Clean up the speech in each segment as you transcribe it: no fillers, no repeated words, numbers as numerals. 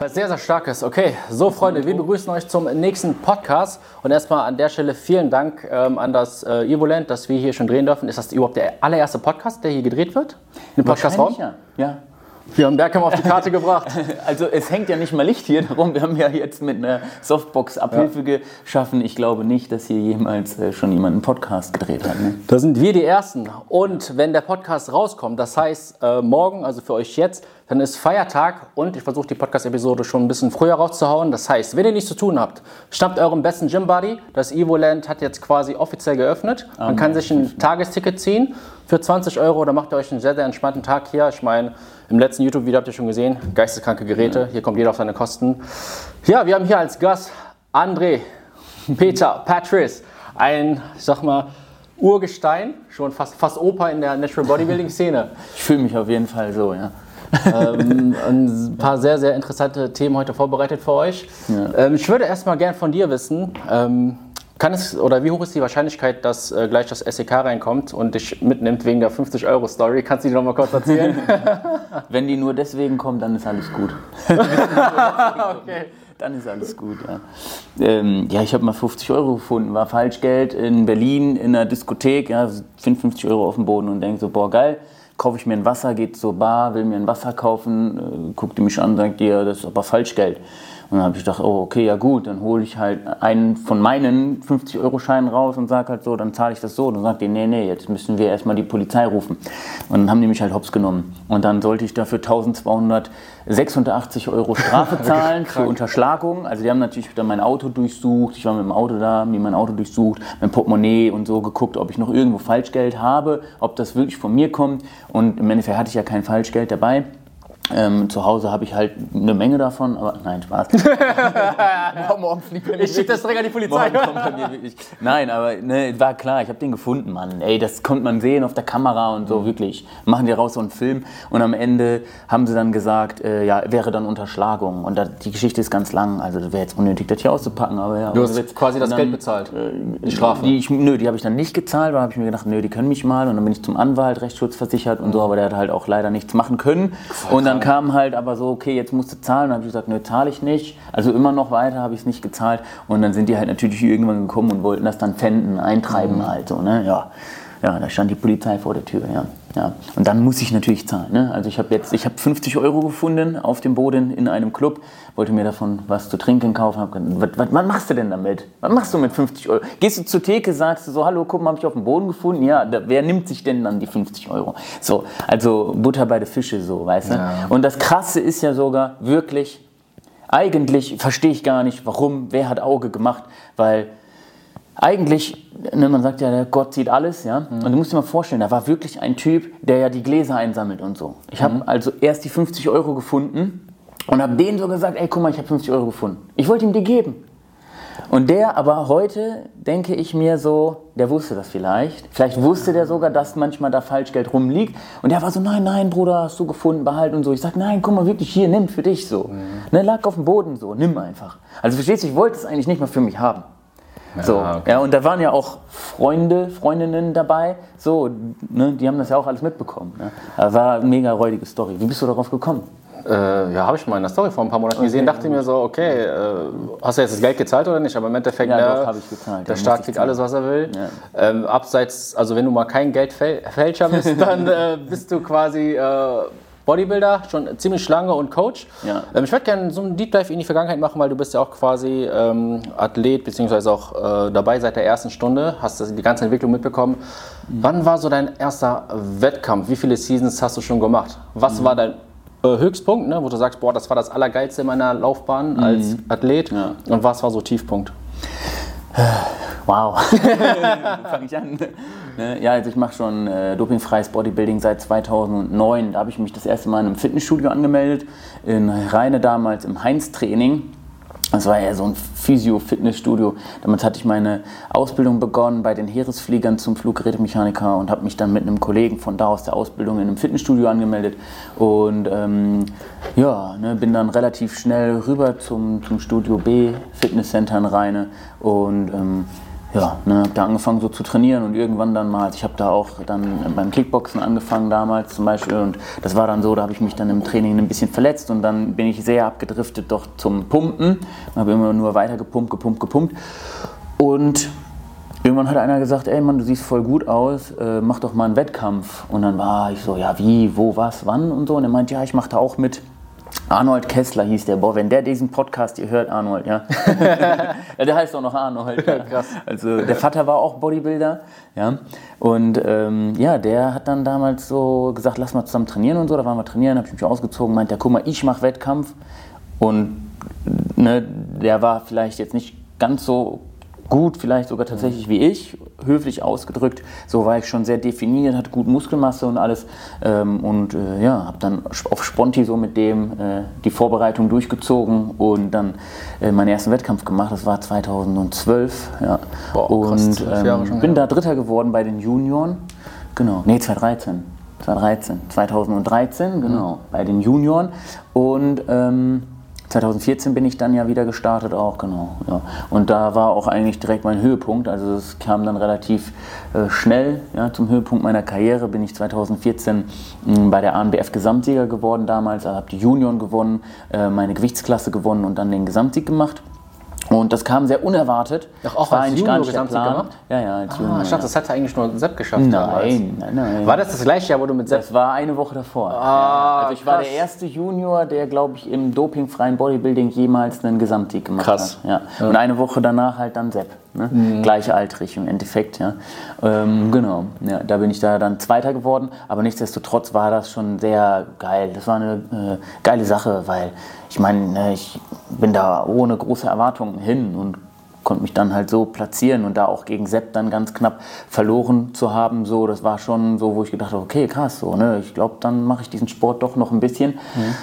Was sehr, sehr stark ist. Okay, so Freunde, wir begrüßen euch zum nächsten Podcast. Und erstmal an der Stelle vielen Dank an das Evoland, dass wir hier schon drehen dürfen. Ist das überhaupt der allererste Podcast, der hier gedreht wird? Im Podcastraum? Ja. Wir haben Bergkamp auf die Karte gebracht. Also es hängt ja nicht mal Licht hier darum. Wir haben ja jetzt mit einer Softbox Abhilfe geschaffen. Ich glaube nicht, dass hier jemals schon jemand einen Podcast gedreht hat. Ne? Da sind wir die Ersten. Und wenn der Podcast rauskommt, das heißt morgen, also für euch jetzt, dann ist Feiertag und ich versuche die Podcast-Episode schon ein bisschen früher rauszuhauen. Das heißt, wenn ihr nichts zu tun habt, schnappt euren besten Gym-Buddy. Das Evoland hat jetzt quasi offiziell geöffnet. Man kann sich ein Tagesticket ziehen für 20 €. Da macht ihr euch einen sehr, sehr entspannten Tag hier. Ich meine, im letzten YouTube-Video habt ihr schon gesehen, geisteskranke Geräte. Hier kommt jeder auf seine Kosten. Ja, wir haben hier als Gast André, Peter, Patrice, ein, ich sag mal, Urgestein, schon fast Opa in der Natural Bodybuilding-Szene. Ich fühle mich auf jeden Fall so, ja. Ein paar sehr, sehr interessante Themen heute vorbereitet für euch. Ja. Ich würde erstmal gern von dir wissen, wie hoch ist die Wahrscheinlichkeit, dass gleich das SEK reinkommt und dich mitnimmt wegen der 50-Euro-Story? Kannst du die noch mal kurz erzählen? Wenn die nur deswegen kommt, dann ist alles gut. Okay. Dann ist alles gut, ja. Ich habe mal 50 € gefunden, war Falschgeld in Berlin in einer Diskothek, ja, 55 € auf dem Boden und denke so, boah, geil. Kaufe ich mir ein Wasser, geht zur Bar, will mir ein Wasser kaufen, guckt die mich an, sagt dir, das ist aber Falschgeld. Und dann habe ich gedacht, oh, okay, ja gut, dann hole ich halt einen von meinen 50-Euro-Scheinen raus und sage halt so, dann zahle ich das so. Und dann sagt die, nee, jetzt müssen wir erstmal die Polizei rufen. Und dann haben die mich halt hops genommen. Und dann sollte ich dafür 1286 € Strafe zahlen für Unterschlagung. Also die haben natürlich dann mein Auto durchsucht, ich war mit dem Auto da, haben die mein Auto durchsucht, mein Portemonnaie und so geguckt, ob ich noch irgendwo Falschgeld habe, ob das wirklich von mir kommt. Und im Endeffekt hatte ich ja kein Falschgeld dabei. Zu Hause habe ich halt eine Menge davon, aber nein, Spaß. Morgen fliegt er nicht. Ich schicke das direkt an die Polizei. Nein, aber ne, war klar, ich habe den gefunden, Mann. Ey, das konnte man sehen auf der Kamera und so, wirklich. Machen die raus so einen Film und am Ende haben sie dann gesagt, wäre dann Unterschlagung. Und die Geschichte ist ganz lang, also das wäre jetzt unnötig, das hier auszupacken. Aber ja, du hast jetzt quasi das Geld bezahlt, die Strafe? Die habe ich dann nicht gezahlt, weil habe ich mir gedacht, die können mich mal. Und dann bin ich zum Anwalt, Rechtsschutzversichert und so, aber der hat halt auch leider nichts machen können. Und dann kam halt aber so, okay, jetzt musst du zahlen. Dann habe ich gesagt, zahle ich nicht. Also immer noch weiter habe ich es nicht gezahlt. Und dann sind die halt natürlich irgendwann gekommen und wollten das dann pfänden, eintreiben halt so, ne, ja. Ja, da stand die Polizei vor der Tür, ja. Und dann muss ich natürlich zahlen, ne? Also ich habe 50 € gefunden auf dem Boden in einem Club, wollte mir davon was zu trinken kaufen, was machst du denn damit? Was machst du mit 50 €? Gehst du zur Theke, sagst du so, hallo, guck mal, habe ich auf dem Boden gefunden? Ja, wer nimmt sich denn dann die 50 €? So, also Butter bei den Fische, so, weißt du? Ja. Und das Krasse ist ja sogar wirklich, eigentlich verstehe ich gar nicht, warum, wer hat Auge gemacht, weil eigentlich, man sagt ja, der Gott sieht alles, ja. Und du musst dir mal vorstellen, da war wirklich ein Typ, der ja die Gläser einsammelt und so. Ich habe also erst die 50 € gefunden und habe denen so gesagt, ey, guck mal, ich habe 50 € gefunden. Ich wollte ihm die geben. Und der aber heute, denke ich mir so, der wusste das vielleicht. Vielleicht wusste der sogar, dass manchmal da Falschgeld rumliegt. Und der war so, nein, Bruder, hast du gefunden, behalt und so. Ich sag, nein, guck mal, wirklich hier, nimm für dich so. Ne, lag auf dem Boden so, nimm einfach. Also verstehst du, ich wollte es eigentlich nicht mal für mich haben. So, okay. Ja, und da waren ja auch Freundinnen dabei, so, ne, die haben das ja auch alles mitbekommen. Ne? Das war eine mega räudige Story. Wie bist du darauf gekommen? Habe ich mal in der Story vor ein paar Monaten gesehen, dachte mir so, okay, hast du jetzt das Geld gezahlt oder nicht? Aber im Endeffekt, doch, habe ich gezahlt. Der Staat kriegt alles, was er will. Ja. Abseits, also wenn du mal kein Geldfälscher bist, dann bist du quasi Bodybuilder, schon ziemlich lange und Coach. Ja. Ich würde gerne so einen Deep Dive in die Vergangenheit machen, weil du bist ja auch quasi Athlet, beziehungsweise auch dabei seit der ersten Stunde, hast die ganze Entwicklung mitbekommen. Wann war so dein erster Wettkampf? Wie viele Seasons hast du schon gemacht? Was war dein Höchstpunkt, ne, wo du sagst, boah, das war das Allergeilste in meiner Laufbahn als Athlet? Ja. Und was war so Tiefpunkt? Wow, wo fange ich an? Ja, also ich mache schon dopingfreies Bodybuilding seit 2009. Da habe ich mich das erste Mal in einem Fitnessstudio angemeldet, in Rheine damals im Heinz-Training. Das war ja so ein Physio-Fitnessstudio. Damit hatte ich meine Ausbildung begonnen bei den Heeresfliegern zum Fluggerätemechaniker und habe mich dann mit einem Kollegen von da aus der Ausbildung in einem Fitnessstudio angemeldet. Und bin dann relativ schnell rüber zum Studio B, Fitnesscenter in Rheine. Und ja, ne, habe da angefangen so zu trainieren und irgendwann dann mal, ich habe da auch dann beim Kickboxen angefangen damals zum Beispiel und das war dann so, da habe ich mich dann im Training ein bisschen verletzt und dann bin ich sehr abgedriftet doch zum Pumpen, habe immer nur weiter gepumpt und irgendwann hat einer gesagt, ey Mann, du siehst voll gut aus, mach doch mal einen Wettkampf und dann war ich so, ja wie, wo, was, wann und so und er meint, ja ich mache da auch mit. Arnold Kessler hieß der. Boah, wenn der diesen Podcast hier hört, Arnold, ja. Ja der heißt auch noch Arnold. Ja. Krass. Also der Vater war auch Bodybuilder, ja. Und ja, der hat dann damals so gesagt, lass mal zusammen trainieren und so. Da waren wir trainieren, habe ich mich ausgezogen, meint, ja, guck mal, ich mache Wettkampf. Und ne, der war vielleicht jetzt nicht ganz so gut, vielleicht sogar tatsächlich wie ich, höflich ausgedrückt. So war ich schon sehr definiert, hatte gut Muskelmasse und alles. Ja, habe dann auf Sponti so mit dem die Vorbereitung durchgezogen und dann meinen ersten Wettkampf gemacht. Das war 2012. Ja. Boah, und bin da Dritter geworden bei den Junioren. Genau, nee, 2013, genau, bei den Junioren. Und 2014 bin ich dann ja wieder gestartet auch, genau. Ja. Und da war auch eigentlich direkt mein Höhepunkt, also es kam dann relativ schnell, ja, zum Höhepunkt meiner Karriere bin ich 2014 bei der ANBF Gesamtsieger geworden damals, also habe die Junioren gewonnen, meine Gewichtsklasse gewonnen und dann den Gesamtsieg gemacht. Und das kam sehr unerwartet. Doch auch als Junior Gesamtsieg gemacht? Ja, als Junior. Ich dachte, das hatte eigentlich nur Sepp geschafft. Nein. War das gleiche Jahr, wo du mit Sepp... Das war eine Woche davor. Also ich war der erste Junior, der, glaube ich, im dopingfreien Bodybuilding jemals einen Gesamtsieg gemacht hat. Ja. Und eine Woche danach halt dann Sepp. Ne? Gleichaltrig im Endeffekt. Ja. Genau, ja, da bin ich da dann Zweiter geworden. Aber nichtsdestotrotz war das schon sehr geil. Das war eine geile Sache, weil ich meine, ich bin da ohne große Erwartungen hin und konnte mich dann halt so platzieren und da auch gegen Sepp dann ganz knapp verloren zu haben, so, das war schon so, wo ich gedacht habe, okay, krass, so, ne, ich glaube, dann mache ich diesen Sport doch noch ein bisschen.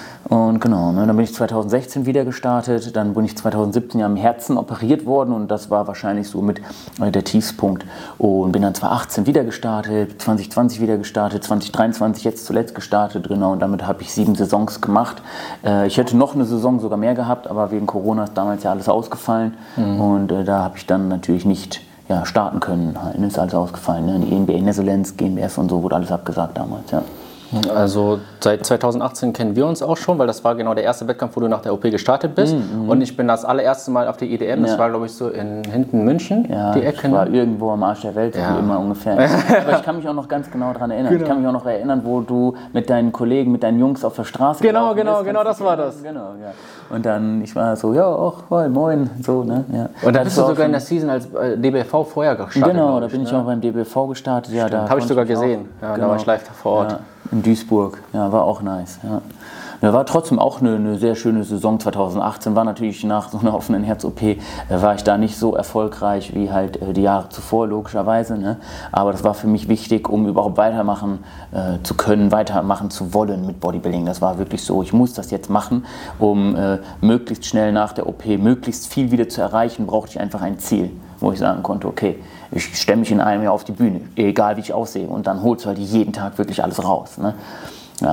Und genau, ne, dann bin ich 2016 wieder gestartet, dann bin ich 2017 ja am Herzen operiert worden und das war wahrscheinlich so mit der Tiefspunkt und bin dann 2018 wieder gestartet, 2020 wieder gestartet, 2023 jetzt zuletzt gestartet, genau, und damit habe ich 7 Saisons gemacht. Ich hätte noch eine Saison sogar mehr gehabt, aber wegen Corona ist damals ja alles ausgefallen und da habe ich dann natürlich nicht starten können, halt, ne, ist alles ausgefallen, ne, die ENBA Netherlands, GmbF und so wurde alles abgesagt damals, ja. Also seit 2018 kennen wir uns auch schon, weil das war genau der erste Wettkampf, wo du nach der OP gestartet bist. Und ich bin das allererste Mal auf der IDM, das war glaube ich so in hinten München, die Ecke. Ich war irgendwo am Arsch der Welt, wie immer ungefähr. Aber ich kann mich auch noch ganz genau daran erinnern. Genau. Ich kann mich auch noch erinnern, wo du mit deinen Kollegen, mit deinen Jungs auf der Straße genau, das war das. Genau, ja. Und dann, ich war so, ja, auch moin, so, ne. Ja. Und da bist du sogar in der Season als DBV vorher gestartet. Genau, da bin ich auch beim DBV gestartet. Ja, da habe ich sogar gesehen. Ja, da war ich live vor Ort. Ja. In Duisburg, ja, war auch nice. Ja. Ja, war trotzdem auch eine sehr schöne Saison 2018, war natürlich nach so einer offenen Herz-OP, war ich da nicht so erfolgreich wie halt die Jahre zuvor, logischerweise. Ne? Aber das war für mich wichtig, um überhaupt weitermachen zu können, weitermachen zu wollen mit Bodybuilding. Das war wirklich so, ich muss das jetzt machen, um möglichst schnell nach der OP, möglichst viel wieder zu erreichen, brauchte ich einfach ein Ziel, wo ich sagen konnte, okay, ich stelle mich in einem Jahr auf die Bühne, egal wie ich aussehe. Und dann holst du halt jeden Tag wirklich alles raus. Ne? Ja.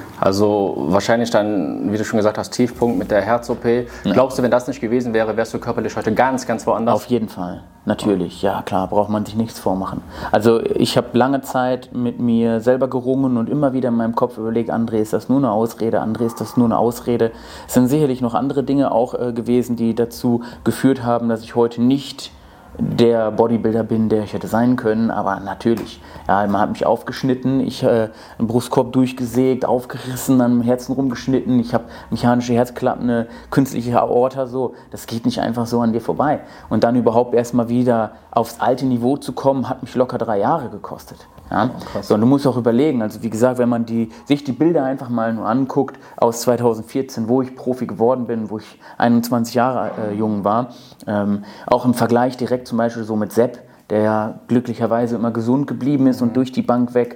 Also wahrscheinlich dann, wie du schon gesagt hast, Tiefpunkt mit der Herz-OP. Glaubst du, wenn das nicht gewesen wäre, wärst du körperlich heute ganz, ganz woanders? Auf jeden Fall, natürlich. Ja klar, braucht man sich nichts vormachen. Also ich habe lange Zeit mit mir selber gerungen und immer wieder in meinem Kopf überlegt, André, ist das nur eine Ausrede? André, ist das nur eine Ausrede? Es sind sicherlich noch andere Dinge auch gewesen, die dazu geführt haben, dass ich heute nicht der Bodybuilder bin, der ich hätte sein können, aber natürlich, ja, man hat mich aufgeschnitten, ich einen Brustkorb durchgesägt, aufgerissen, an dem Herzen rumgeschnitten, ich habe mechanische Herzklappen, eine künstliche Aorta, so, das geht nicht einfach so an dir vorbei. Und dann überhaupt erstmal wieder aufs alte Niveau zu kommen, hat mich locker 3 Jahre gekostet. Ja? So, und du musst auch überlegen, also wie gesagt, wenn man sich die Bilder einfach mal nur anguckt aus 2014, wo ich Profi geworden bin, wo ich 21 Jahre jung war, auch im Vergleich direkt zum Beispiel so mit Sepp, der ja glücklicherweise immer gesund geblieben ist und durch die Bank weg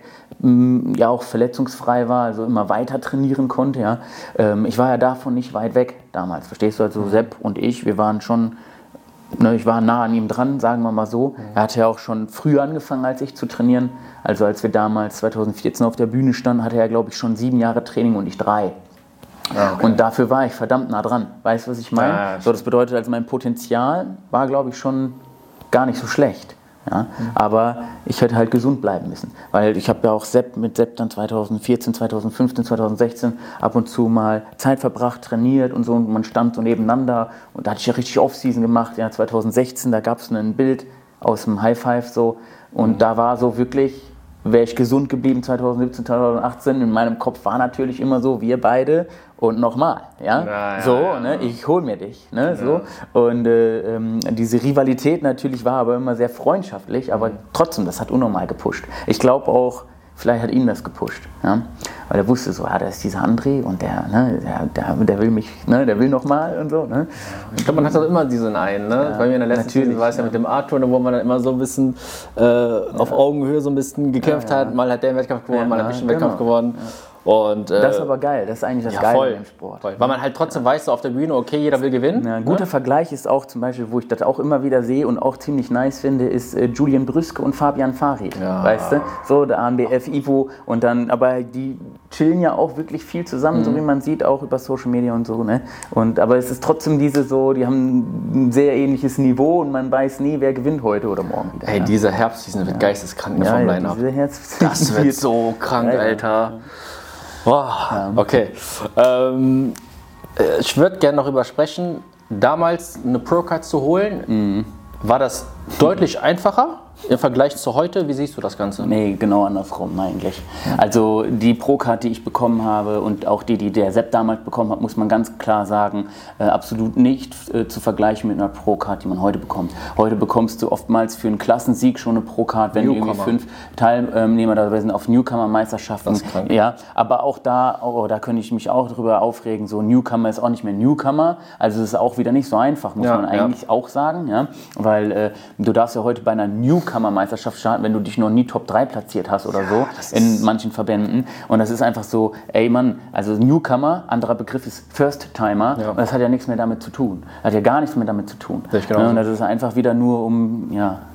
ja auch verletzungsfrei war, also immer weiter trainieren konnte. Ja. Ich war ja davon nicht weit weg damals, verstehst du? Also Sepp und ich, wir waren schon, ne, ich war nah an ihm dran, sagen wir mal so. Er hatte ja auch schon früher angefangen als ich zu trainieren. Also als wir damals 2014 auf der Bühne standen, hatte er, glaube ich, schon 7 Jahre Training und ich 3. Ja, okay. Und dafür war ich verdammt nah dran. Weißt du, was ich meine? So, das bedeutet, also mein Potenzial war, glaube ich, schon gar nicht so schlecht. Ja, aber ich hätte halt gesund bleiben müssen, weil ich habe ja auch mit Sepp dann 2014, 2015, 2016 ab und zu mal Zeit verbracht, trainiert und so, und man stand so nebeneinander, und da hatte ich ja richtig Off-Season gemacht, ja, 2016, da gab es ein Bild aus dem High Five so, und da war so wirklich, wäre ich gesund geblieben 2017, 2018, in meinem Kopf war natürlich immer so, wir beide und nochmal, ja, so, ne, ich hol mir dich, ne, so, und diese Rivalität natürlich war aber immer sehr freundschaftlich, aber trotzdem, das hat unnormal gepusht. Ich glaube auch, vielleicht hat ihn das gepusht, ja, weil er wusste so, da ist dieser André und der will mich, ne, der will nochmal und so, ne. Ich glaube, man hat doch immer diesen einen, ne, bei mir in der letzten Season war es ja mit dem Arthur, wo man dann immer so ein bisschen auf Augenhöhe so ein bisschen gekämpft hat, mal hat der einen Wettkampf gewonnen, mal hat ich einen Wettkampf gewonnen. Und, das ist aber geil, das ist eigentlich das Geile im Sport. Voll. Weil man halt trotzdem weiß, so auf der Bühne, okay, jeder will gewinnen. Ja, ein guter Vergleich ist auch zum Beispiel, wo ich das auch immer wieder sehe und auch ziemlich nice finde, ist Julian Brüske und Fabian Farid, weißt du? So, der ANBF, Ivo, und dann, aber die chillen ja auch wirklich viel zusammen, so wie man sieht, auch über Social Media und so, ne? Und, aber es ist trotzdem die haben ein sehr ähnliches Niveau und man weiß nie, wer gewinnt heute oder morgen wieder. Ey, dieser Herbstseason wird geisteskrank vom Line-Up. Das wird so krank, Alter. Boah, okay. Ich würde gerne noch darüber sprechen, damals eine Pro-Card zu holen, war das deutlich einfacher im Vergleich zu heute? Wie siehst du das Ganze? Nee, genau andersrum eigentlich. Also die Pro-Card, die ich bekommen habe und auch die der Sepp damals bekommen hat, muss man ganz klar sagen, absolut nicht zu vergleichen mit einer Pro-Card, die man heute bekommt. Heute bekommst du oftmals für einen Klassensieg schon eine Pro-Card, wenn irgendwie 5 Teilnehmer dabei sind auf Newcomer-Meisterschaften. Ja, aber auch da könnte ich mich auch drüber aufregen, so Newcomer ist auch nicht mehr Newcomer, also es ist auch wieder nicht so einfach, muss man eigentlich auch sagen, ja, weil du darfst ja heute bei einer Newcomer-Meisterschaft starten, wenn du dich noch nie Top 3 platziert hast oder so, in manchen Verbänden. Und das ist einfach so, ey Mann, also Newcomer, anderer Begriff ist First-Timer, und das hat ja nichts mehr damit zu tun. Hat ja gar nichts mehr damit zu tun. Und das ist einfach wieder nur um,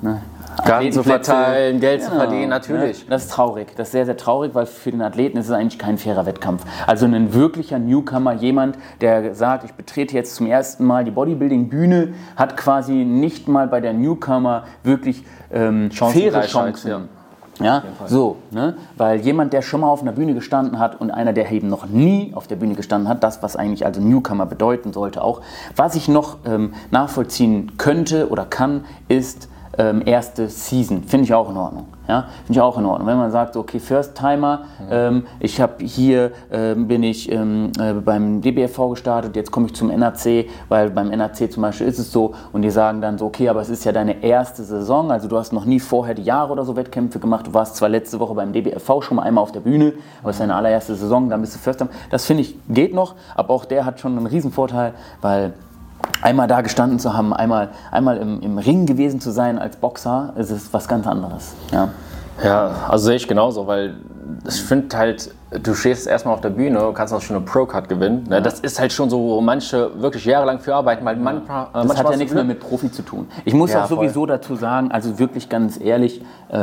Karten zu verteilen, Geld zu verdienen, natürlich. Ja, das ist traurig. Das ist sehr, sehr traurig, weil für den Athleten ist es eigentlich kein fairer Wettkampf. Also ein wirklicher Newcomer, jemand, der sagt, ich betrete jetzt zum ersten Mal die Bodybuilding-Bühne, hat quasi nicht mal bei der Newcomer wirklich faire Chancen. Ja, so, ne? Weil jemand, der schon mal auf einer Bühne gestanden hat und einer, der eben noch nie auf der Bühne gestanden hat, das, was eigentlich also Newcomer bedeuten sollte auch, was ich noch nachvollziehen könnte oder kann, ist erste Season. Finde ich auch in Ordnung. Ja? Finde ich auch in Ordnung. Wenn man sagt, okay, First-Timer, ich habe hier, bin ich beim DBFV gestartet, jetzt komme ich zum NAC, weil beim NAC zum Beispiel ist es so, und die sagen dann so, okay, aber es ist ja deine erste Saison, also du hast noch nie vorher die Jahre oder so Wettkämpfe gemacht, du warst zwar letzte Woche beim DBFV schon mal einmal auf der Bühne, aber es ist deine allererste Saison, dann bist du First-Timer. Das finde ich geht noch, aber auch der hat schon einen riesen Vorteil, weil einmal da gestanden zu haben, einmal im Ring gewesen zu sein als Boxer, ist es was ganz anderes. Ja, also sehe ich genauso, weil ich finde halt, du stehst erstmal auf der Bühne, kannst auch schon eine Pro-Card gewinnen. Ne? Das ist halt schon so, wo manche wirklich jahrelang für arbeiten, weil manchmal das hat ja nichts mehr mit Profi zu tun. Ich muss auch sowieso dazu sagen, also wirklich ganz ehrlich,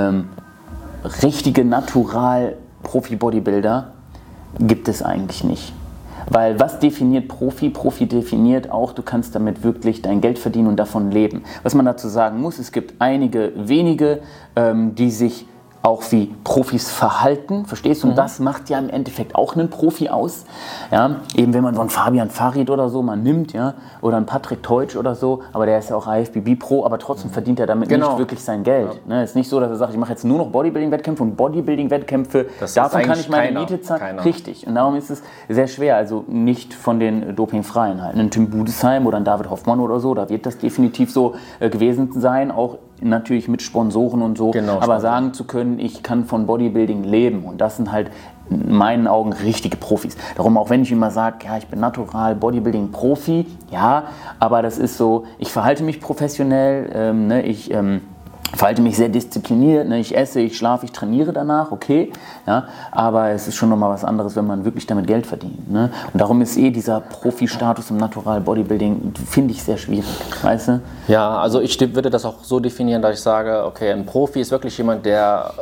richtige Natural-Profi-Bodybuilder gibt es eigentlich nicht. Weil was definiert Profi? Profi definiert auch, du kannst damit wirklich dein Geld verdienen und davon leben. Was man dazu sagen muss, es gibt einige wenige, die sich auch wie Profis verhalten, verstehst du? Und das macht ja im Endeffekt auch einen Profi aus. Ja? Eben wenn man so einen Fabian Farid oder so mal nimmt, ja? Oder einen Patrick Teutsch oder so, aber der ist ja auch IFBB-Pro, aber trotzdem verdient er damit nicht wirklich sein Geld. Ne? Es ist nicht so, dass er sagt, ich mache jetzt nur noch Bodybuilding-Wettkämpfe und Bodybuilding-Wettkämpfe, davon kann ich meine Miete zahlen. Richtig, und darum ist es sehr schwer, also nicht von den Dopingfreien halt. Ein Tim Budesheim oder ein David Hoffmann oder so, da wird das definitiv so gewesen sein, auch natürlich mit Sponsoren und so, aber sagen zu können, ich kann von Bodybuilding leben, und das sind halt in meinen Augen richtige Profis. Darum, auch wenn ich immer sage, ja, ich bin natural Bodybuilding-Profi, ja, aber das ist so, ich verhalte mich professionell, ich verhalte mich sehr diszipliniert, ne? Ich esse, ich schlafe, ich trainiere danach, okay, ja, aber es ist schon nochmal was anderes, wenn man wirklich damit Geld verdient. Ne? Und darum ist dieser Profi-Status im Natural Bodybuilding, finde ich, sehr schwierig, weißt du? Ja, also ich würde das auch so definieren, dass ich sage, okay, ein Profi ist wirklich jemand, der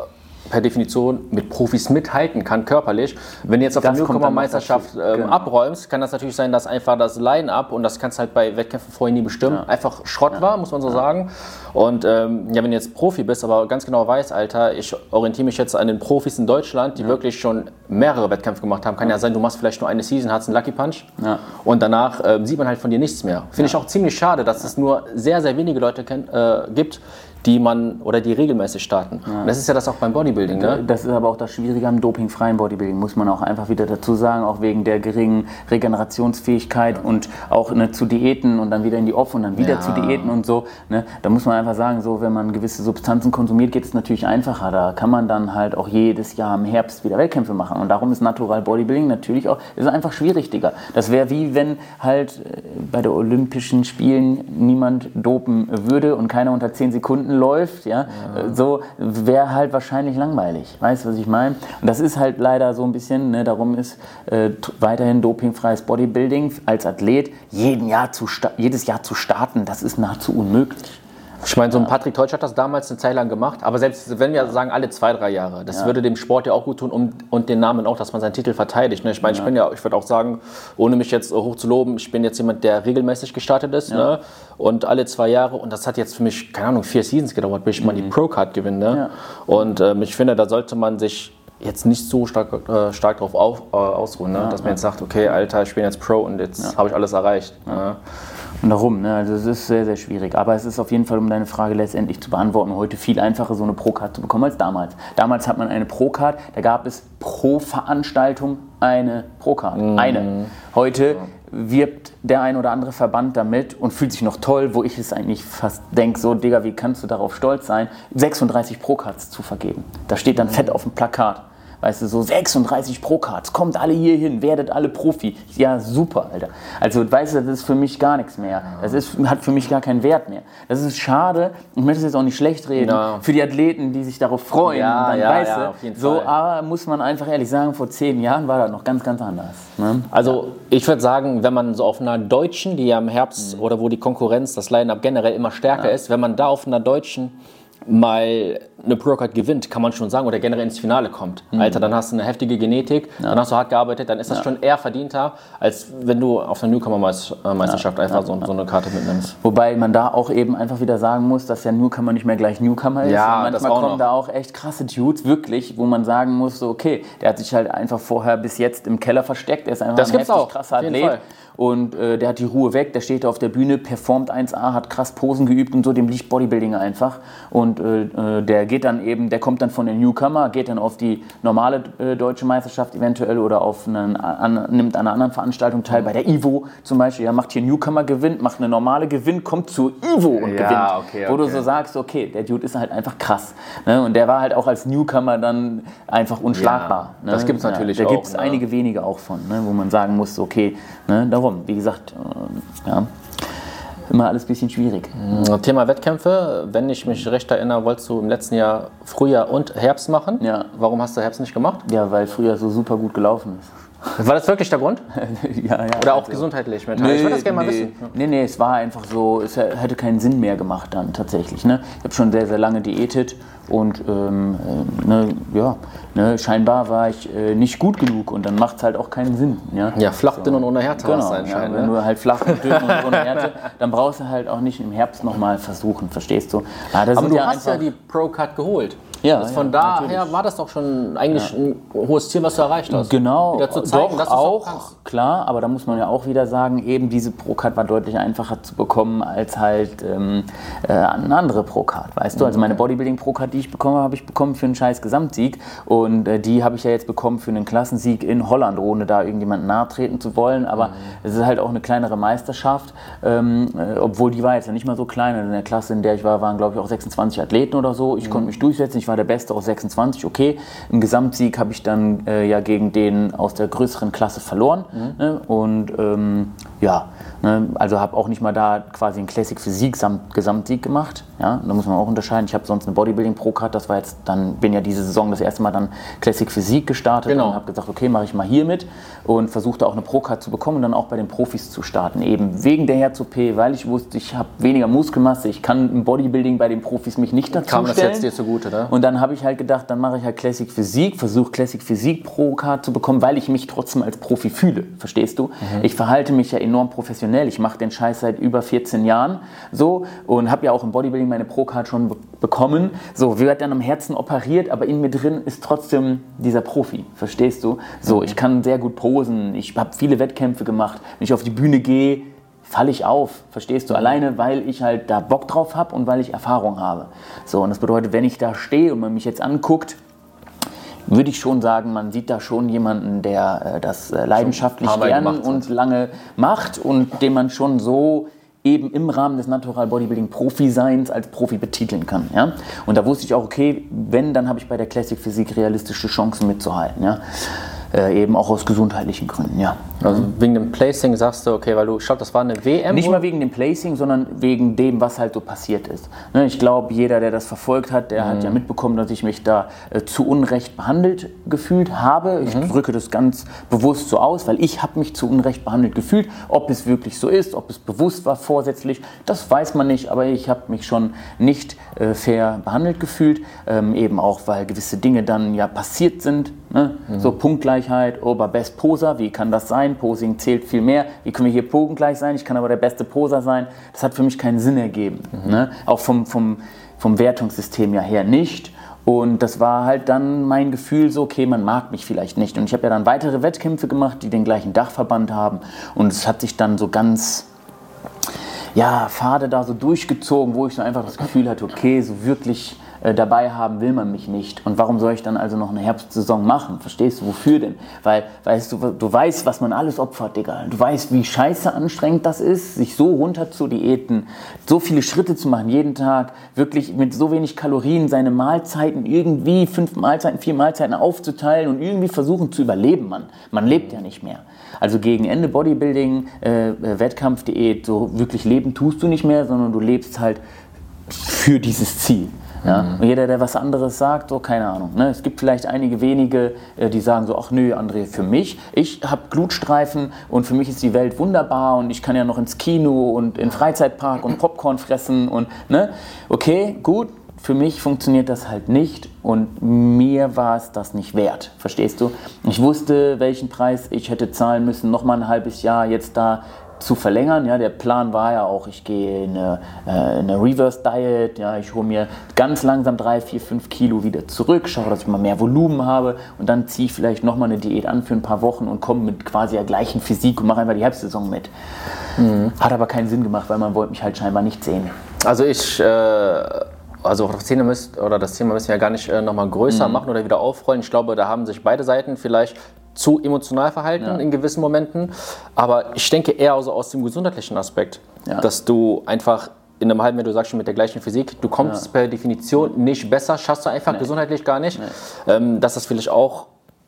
per Definition mit Profis mithalten kann, körperlich. Wenn du jetzt auf der Newcomer-Meisterschaft abräumst, kann das natürlich sein, dass einfach das Line-Up, und das kannst du halt bei Wettkämpfen vorher nie bestimmen, einfach Schrott war, muss man so sagen. Und wenn du jetzt Profi bist, aber ganz genau weißt, Alter, ich orientiere mich jetzt an den Profis in Deutschland, die wirklich schon mehrere Wettkämpfe gemacht haben. Kann ja sein, du machst vielleicht nur eine Season, hast einen Lucky Punch und danach sieht man halt von dir nichts mehr. Finde ich auch ziemlich schade, dass es nur sehr, sehr wenige Leute gibt, die regelmäßig starten. Und das ist ja das auch beim Bodybuilding, ne? Das ist aber auch das Schwierige am dopingfreien Bodybuilding, muss man auch einfach wieder dazu sagen, auch wegen der geringen Regenerationsfähigkeit und auch zu Diäten und dann wieder in die Off und dann wieder zu Diäten und so. Ne? Da muss man einfach sagen, so, wenn man gewisse Substanzen konsumiert, geht es natürlich einfacher. Da kann man dann halt auch jedes Jahr im Herbst wieder Wettkämpfe machen. Und darum ist Natural Bodybuilding natürlich auch, ist einfach schwierig, Digga. Das wäre wie wenn halt bei den Olympischen Spielen niemand dopen würde und keiner unter 10 Sekunden läuft, so wäre halt wahrscheinlich langweilig. Weißt du, was ich meine? Und das ist halt leider so ein bisschen, ne, darum ist weiterhin dopingfreies Bodybuilding als Athlet jedes Jahr zu starten, das ist nahezu unmöglich. Ich meine, so ein Patrick Teutsch hat das damals eine Zeit lang gemacht, aber selbst wenn wir sagen, alle 2-3 Jahre, das würde dem Sport ja auch gut tun und den Namen auch, dass man seinen Titel verteidigt. Ne? Ich meine, ich würde auch sagen, ohne mich jetzt hoch zu loben, ich bin jetzt jemand, der regelmäßig gestartet ist, ne? Und alle 2 Jahre, und das hat jetzt für mich, keine Ahnung, 4 Seasons gedauert, bis ich mal die Pro-Card gewinne. Ne? Ja. Und ich finde, da sollte man sich jetzt nicht so stark drauf ausruhen, ne? Dass man jetzt sagt, okay, Alter, ich bin jetzt Pro und jetzt habe ich alles erreicht. Ne? Und darum, ne? Also es ist sehr, sehr schwierig. Aber es ist auf jeden Fall, um deine Frage letztendlich zu beantworten, heute viel einfacher, so eine Pro-Card zu bekommen als damals. Damals hat man eine Pro-Card, da gab es pro Veranstaltung eine Pro-Card. Eine. Heute wirbt der ein oder andere Verband damit und fühlt sich noch toll, wo ich es eigentlich fast denke, so, Digga, wie kannst du darauf stolz sein, 36 Pro-Cards zu vergeben. Da steht dann fett auf dem Plakat. Weißt du, so 36 Pro-Cards, kommt alle hier hin, werdet alle Profi. Ja, super, Alter. Also, weißt du, das ist für mich gar nichts mehr. Das hat für mich gar keinen Wert mehr. Das ist schade, ich möchte es jetzt auch nicht schlecht reden, für die Athleten, die sich darauf freuen. Weißt du, auf jeden so, Fall. aber muss man einfach ehrlich sagen, vor 10 Jahren war das noch ganz, ganz anders. Ne? Also, ich würde sagen, wenn man so auf einer deutschen, die ja im Herbst oder wo die Konkurrenz, das Line-Up generell immer stärker ist, wenn man da auf einer deutschen mal eine Pro-Card gewinnt, kann man schon sagen, oder generell ins Finale kommt. Alter, dann hast du eine heftige Genetik, dann hast du hart gearbeitet, dann ist das schon eher verdienter, als wenn du auf einer Newcomer-Meisterschaft einfach so eine Karte mitnimmst. Wobei man da auch eben einfach wieder sagen muss, dass der Newcomer nicht mehr gleich Newcomer ist. Ja, und manchmal kommen da auch echt krasse Dudes, wirklich, wo man sagen muss, so, okay, der hat sich halt einfach vorher bis jetzt im Keller versteckt, der ist einfach ein heftig krasser Athlet. Und der hat die Ruhe weg, der steht da auf der Bühne, performt 1A, hat krass Posen geübt und so, dem liegt Bodybuilding einfach. Und der geht dann eben, der kommt dann von den Newcomer, geht dann auf die normale deutsche Meisterschaft eventuell oder nimmt an einer anderen Veranstaltung teil, bei der Ivo zum Beispiel, macht hier Newcomer gewinnt, macht eine normale Gewinn, kommt zur Ivo und gewinnt. Okay. Wo du so sagst, okay, der Dude ist halt einfach krass. Ne? Und der war halt auch als Newcomer dann einfach unschlagbar. Ja, ne? Das gibt es natürlich da auch. Da gibt es einige wenige auch von, ne? Wo man sagen muss, okay, ne? Darum. Wie gesagt, immer alles ein bisschen schwierig. Thema Wettkämpfe, wenn ich mich recht erinnere, wolltest du im letzten Jahr Frühjahr und Herbst machen. Ja. Warum hast du Herbst nicht gemacht? Ja, weil Frühjahr so super gut gelaufen ist. War das wirklich der Grund? Ja. Oder auch gesundheitlich? Mental? Ich würde das gerne mal wissen. Nee, es war einfach so, es hätte keinen Sinn mehr gemacht dann tatsächlich. Ne? Ich habe schon sehr, sehr lange diätet und scheinbar war ich nicht gut genug und dann macht es halt auch keinen Sinn. Ja, flach, dünn und ohne Härte hast du anscheinend. Wenn du halt flach und dünn und ohne Härte, dann brauchst du halt auch nicht im Herbst nochmal versuchen, verstehst du? Aber du hast ja die Pro-Card geholt. Ja, von daher natürlich. War das doch schon eigentlich ein hohes Ziel, was du erreicht hast. Genau, wieder zu zeigen, doch auch, klar, aber da muss man ja auch wieder sagen, eben diese Pro-Card war deutlich einfacher zu bekommen als halt eine andere Pro-Card, weißt du? Also meine Bodybuilding-Pro-Card, die ich bekomme, habe ich bekommen für einen scheiß Gesamtsieg und die habe ich ja jetzt bekommen für einen Klassensieg in Holland, ohne da irgendjemandem nahe treten zu wollen, aber es ist halt auch eine kleinere Meisterschaft, obwohl die war jetzt ja nicht mal so klein, in der Klasse, in der ich war, waren glaube ich auch 26 Athleten oder so, ich konnte mich durchsetzen, ich war der Beste aus 26, okay. Im Gesamtsieg habe ich dann gegen den aus der größeren Klasse verloren. Ne? Und also habe auch nicht mal da quasi einen Classic Physik Gesamtsieg gemacht. Ja? Da muss man auch unterscheiden. Ich habe sonst eine Bodybuilding Pro-Card, das war jetzt dann, bin ja diese Saison das erste Mal dann Classic Physik gestartet und habe gesagt, okay, mache ich mal hier mit und versuchte auch eine Pro-Card zu bekommen und dann auch bei den Profis zu starten. Eben wegen der Herz-OP, weil ich wusste, ich habe weniger Muskelmasse, ich kann im Bodybuilding bei den Profis mich nicht dazu stellen. Kam das jetzt dir zugute, ne? Und dann habe ich halt gedacht, dann mache ich halt Classic Physik, versuche Classic Physik Pro Card zu bekommen, weil ich mich trotzdem als Profi fühle, verstehst du? Ich verhalte mich ja enorm professionell, ich mache den Scheiß seit über 14 Jahren so und habe ja auch im Bodybuilding meine Pro Card schon bekommen. So, wird dann am Herzen operiert, aber in mir drin ist trotzdem dieser Profi, verstehst du? So, ich kann sehr gut posen, ich habe viele Wettkämpfe gemacht, wenn ich auf die Bühne gehe, falle ich auf, verstehst du? Alleine, weil ich halt da Bock drauf habe und weil ich Erfahrung habe. So, und das bedeutet, wenn ich da stehe und man mich jetzt anguckt, würde ich schon sagen, man sieht da schon jemanden, der das leidenschaftlich gerne und lange macht und den man schon so eben im Rahmen des Natural Bodybuilding Profi-Seins als Profi betiteln kann. Ja? Und da wusste ich auch, okay, wenn, dann habe ich bei der Classic Physik realistische Chancen mitzuhalten. Ja? Eben auch aus gesundheitlichen Gründen, ja. Also wegen dem Placing sagst du, okay, weil du, ich glaube, das war eine WM? Nicht mal wegen dem Placing, sondern wegen dem, was halt so passiert ist. Ne, ich glaube, jeder, der das verfolgt hat, der hat ja mitbekommen, dass ich mich da zu Unrecht behandelt gefühlt habe. Ich drücke das ganz bewusst so aus, weil ich habe mich zu Unrecht behandelt gefühlt. Ob es wirklich so ist, ob es bewusst war, vorsätzlich, das weiß man nicht, aber ich habe mich schon nicht fair behandelt gefühlt. Eben auch, weil gewisse Dinge dann ja passiert sind. Ne? So Punktgleichheit, Best Poser, wie kann das sein? Posing zählt viel mehr. Wie können wir hier punktgleich sein? Ich kann aber der beste Poser sein. Das hat für mich keinen Sinn ergeben. Ne? Auch vom Wertungssystem ja her nicht. Und das war halt dann mein Gefühl so, okay, man mag mich vielleicht nicht. Und ich habe ja dann weitere Wettkämpfe gemacht, die den gleichen Dachverband haben. Und es hat sich dann so ganz fade da so durchgezogen, wo ich so einfach das Gefühl hatte, okay, so wirklich dabei haben will man mich nicht. Und warum soll ich dann also noch eine Herbstsaison machen? Verstehst du, wofür denn? Weil, weißt du weißt, was man alles opfert, Digga. Du weißt, wie scheiße anstrengend das ist, sich so runter zu diäten, so viele Schritte zu machen, jeden Tag, wirklich mit so wenig Kalorien seine Mahlzeiten irgendwie 5 Mahlzeiten, 4 Mahlzeiten aufzuteilen und irgendwie versuchen zu überleben, Mann. Man lebt ja nicht mehr. Also gegen Ende Bodybuilding, Wettkampfdiät, so wirklich leben tust du nicht mehr, sondern du lebst halt für dieses Ziel. Ja? Und jeder, der was anderes sagt, so keine Ahnung. Ne? Es gibt vielleicht einige wenige, die sagen so, ach nö, André, für mich, ich habe Glutstreifen und für mich ist die Welt wunderbar und ich kann ja noch ins Kino und in den Freizeitpark und Popcorn fressen und ne, okay, gut. Für mich funktioniert das halt nicht und mir war es das nicht wert, verstehst du? Ich wusste, welchen Preis ich hätte zahlen müssen, nochmal ein halbes Jahr jetzt da zu verlängern. Ja, der Plan war ja auch, ich gehe in eine Reverse Diet, ja, ich hole mir ganz langsam 3, 4, 5 Kilo wieder zurück, schaue, dass ich mal mehr Volumen habe und dann ziehe ich vielleicht nochmal eine Diät an für ein paar Wochen und komme mit quasi der gleichen Physik und mache einfach die Herbstsaison mit. Hat aber keinen Sinn gemacht, weil man wollte mich halt scheinbar nicht sehen. Also das Thema müssen wir ja gar nicht nochmal größer machen oder wieder aufrollen. Ich glaube, da haben sich beide Seiten vielleicht zu emotional verhalten in gewissen Momenten. Aber ich denke eher also aus dem gesundheitlichen Aspekt, dass du einfach in einem halben Jahr, du sagst schon mit der gleichen Physik, du kommst per Definition nicht besser, schaffst du einfach gesundheitlich gar nicht. Dass das vielleicht auch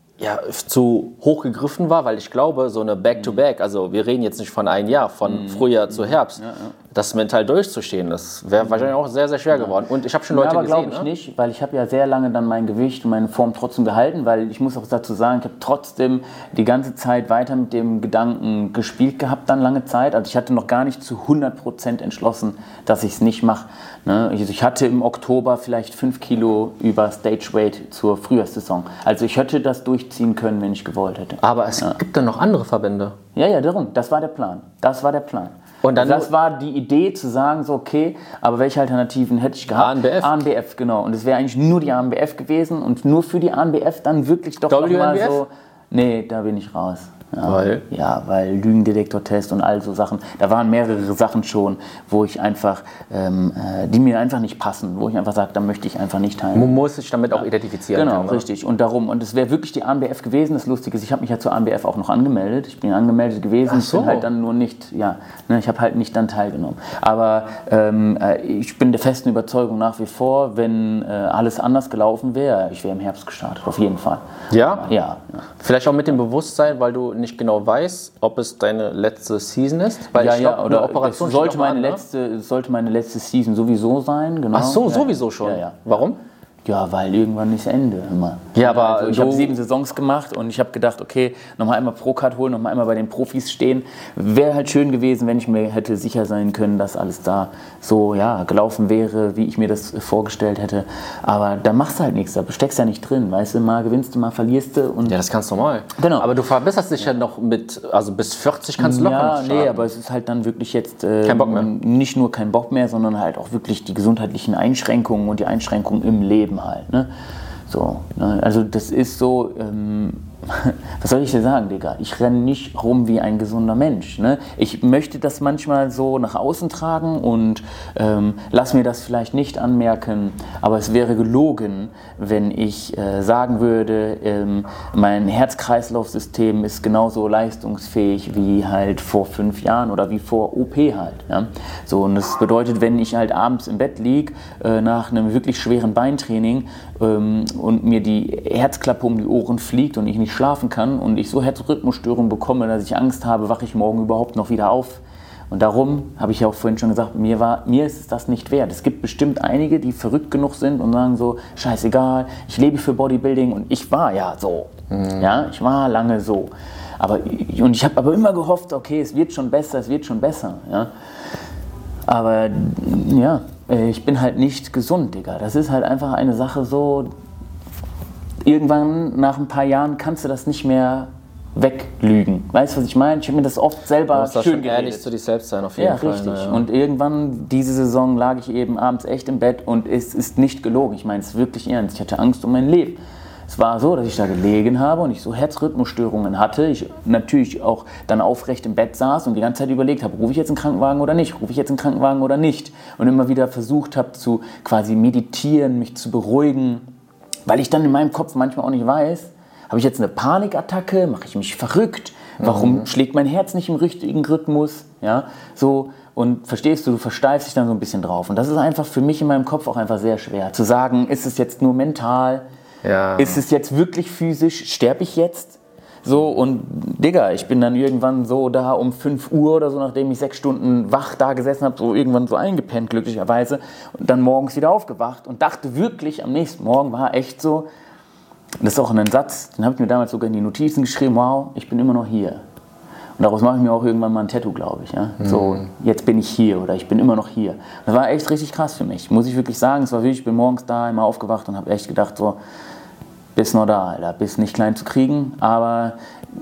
zu hoch gegriffen war, weil ich glaube, so eine Back-to-Back, also wir reden jetzt nicht von einem Jahr, von Frühjahr zu Herbst, das mental durchzustehen, das wäre wahrscheinlich auch sehr, sehr schwer geworden. Und ich habe schon Leute gesehen. Aber glaube ich nicht, weil ich habe ja sehr lange dann mein Gewicht und meine Form trotzdem gehalten, weil ich muss auch dazu sagen, ich habe trotzdem die ganze Zeit weiter mit dem Gedanken gespielt gehabt, dann lange Zeit. Also ich hatte noch gar nicht zu 100% entschlossen, dass ich es nicht mache. Ne? Ich hatte im Oktober vielleicht 5 Kilo über Stage Weight zur Frühjahrssaison. Also ich hätte das durchziehen können, wenn ich gewollt hätte. Aber es gibt dann noch andere Verbände. Ja, darum. Das war der Plan. Und dann das war die Idee zu sagen, so okay, aber welche Alternativen hätte ich gehabt? ANBF? ANBF, genau. Und es wäre eigentlich nur die ANBF gewesen und nur für die ANBF dann wirklich doch nochmal so... Nee, da bin ich raus. Ja, weil? Ja, weil Lügendetektortest und all so Sachen, da waren mehrere Sachen schon, wo ich einfach, die mir einfach nicht passen, wo ich einfach sage, da möchte ich einfach nicht teilnehmen. Man muss sich damit auch identifizieren. Genau, richtig. Und darum, und es wäre wirklich die ANBF gewesen. Das Lustige ist, ich habe mich ja zur ANBF auch noch angemeldet. Ich bin angemeldet gewesen, ich bin halt dann nur nicht, ich habe halt nicht dann teilgenommen. Aber ich bin der festen Überzeugung nach wie vor, wenn alles anders gelaufen wäre, ich wäre im Herbst gestartet, auf jeden Fall. Ja? Ja. Vielleicht auch mit dem Bewusstsein, weil du nicht genau weißt, ob es deine letzte Season ist. Weil ich glaub, oder Operation sollte meine letzte Season sowieso sein. Genau. Ach so, sowieso schon. Ja. Warum? Ja, weil irgendwann ist Ende immer. Ja, aber also ich habe 7 Saisons gemacht und ich habe gedacht, okay, nochmal einmal Pro-Card holen, nochmal einmal bei den Profis stehen. Wäre halt schön gewesen, wenn ich mir hätte sicher sein können, dass alles da so gelaufen wäre, wie ich mir das vorgestellt hätte. Aber da machst du halt nichts, da steckst ja nicht drin. Weißt du, mal gewinnst du, mal verlierst du. Und ja, das ist ganz normal. Genau. Aber du verbesserst dich ja noch also bis 40 kannst du locker noch starten. Nee, aber es ist halt dann wirklich jetzt kein Bock mehr. Nicht nur kein Bock mehr, sondern halt auch wirklich die gesundheitlichen Einschränkungen und die Einschränkungen im Leben halt, ne? So, ne? Also das ist so, was soll ich dir sagen, Digga? Ich renne nicht rum wie ein gesunder Mensch, ne? Ich möchte das manchmal so nach außen tragen und lass mir das vielleicht nicht anmerken, aber es wäre gelogen, wenn ich sagen würde, mein Herz-Kreislauf-System ist genauso leistungsfähig wie halt vor 5 Jahren oder wie vor OP halt. Ja? So, und das bedeutet, wenn ich halt abends im Bett liege, nach einem wirklich schweren Beintraining und mir die Herzklappe um die Ohren fliegt und ich nicht schlafen kann und ich so Herzrhythmusstörungen bekomme, dass ich Angst habe, wache ich morgen überhaupt noch wieder auf. Und darum habe ich ja auch vorhin schon gesagt, mir ist es das nicht wert. Es gibt bestimmt einige, die verrückt genug sind und sagen so, scheißegal, ich lebe für Bodybuilding und ich war ja so. Ja, ich war lange so. Und ich habe aber immer gehofft, okay, es wird schon besser. Ja. Aber ja, ich bin halt nicht gesund, Digga. Das ist halt einfach eine Sache so, irgendwann nach ein paar Jahren kannst du das nicht mehr weglügen. Weißt du, was ich meine? Ich habe mir das oft selber schön geredet. Ehrlich zu dich selbst sein, auf jeden Fall. Ja, richtig. Und irgendwann, diese Saison, lag ich eben abends echt im Bett und es ist nicht gelogen. Ich meine es wirklich ernst. Ich hatte Angst um mein Leben. Es war so, dass ich da gelegen habe und ich so Herzrhythmusstörungen hatte. Ich natürlich auch dann aufrecht im Bett saß und die ganze Zeit überlegt habe, rufe ich jetzt einen Krankenwagen oder nicht? Und immer wieder versucht habe zu quasi meditieren, mich zu beruhigen, weil ich dann in meinem Kopf manchmal auch nicht weiß, habe ich jetzt eine Panikattacke, mache ich mich verrückt, warum schlägt mein Herz nicht im richtigen Rhythmus? Ja, so. Und verstehst du, du versteifst dich dann so ein bisschen drauf. Und das ist einfach für mich in meinem Kopf auch einfach sehr schwer. Zu sagen, ist es jetzt nur mental? Ja. Ist es jetzt wirklich physisch? Sterbe ich jetzt? So, und Digga, ich bin dann irgendwann so da um 5 Uhr oder so, nachdem ich 6 Stunden wach da gesessen habe, so irgendwann so eingepennt, glücklicherweise. Und dann morgens wieder aufgewacht und dachte wirklich, am nächsten Morgen war echt so, das ist auch ein Satz, den habe ich mir damals sogar in die Notizen geschrieben, wow, ich bin immer noch hier. Und daraus mache ich mir auch irgendwann mal ein Tattoo, glaube ich. Ja? So, jetzt bin ich hier oder ich bin immer noch hier. Das war echt richtig krass für mich, muss ich wirklich sagen. Es war wirklich, ich bin morgens da, immer aufgewacht und habe echt gedacht, so, bist noch da, Alter, bist nicht klein zu kriegen. Aber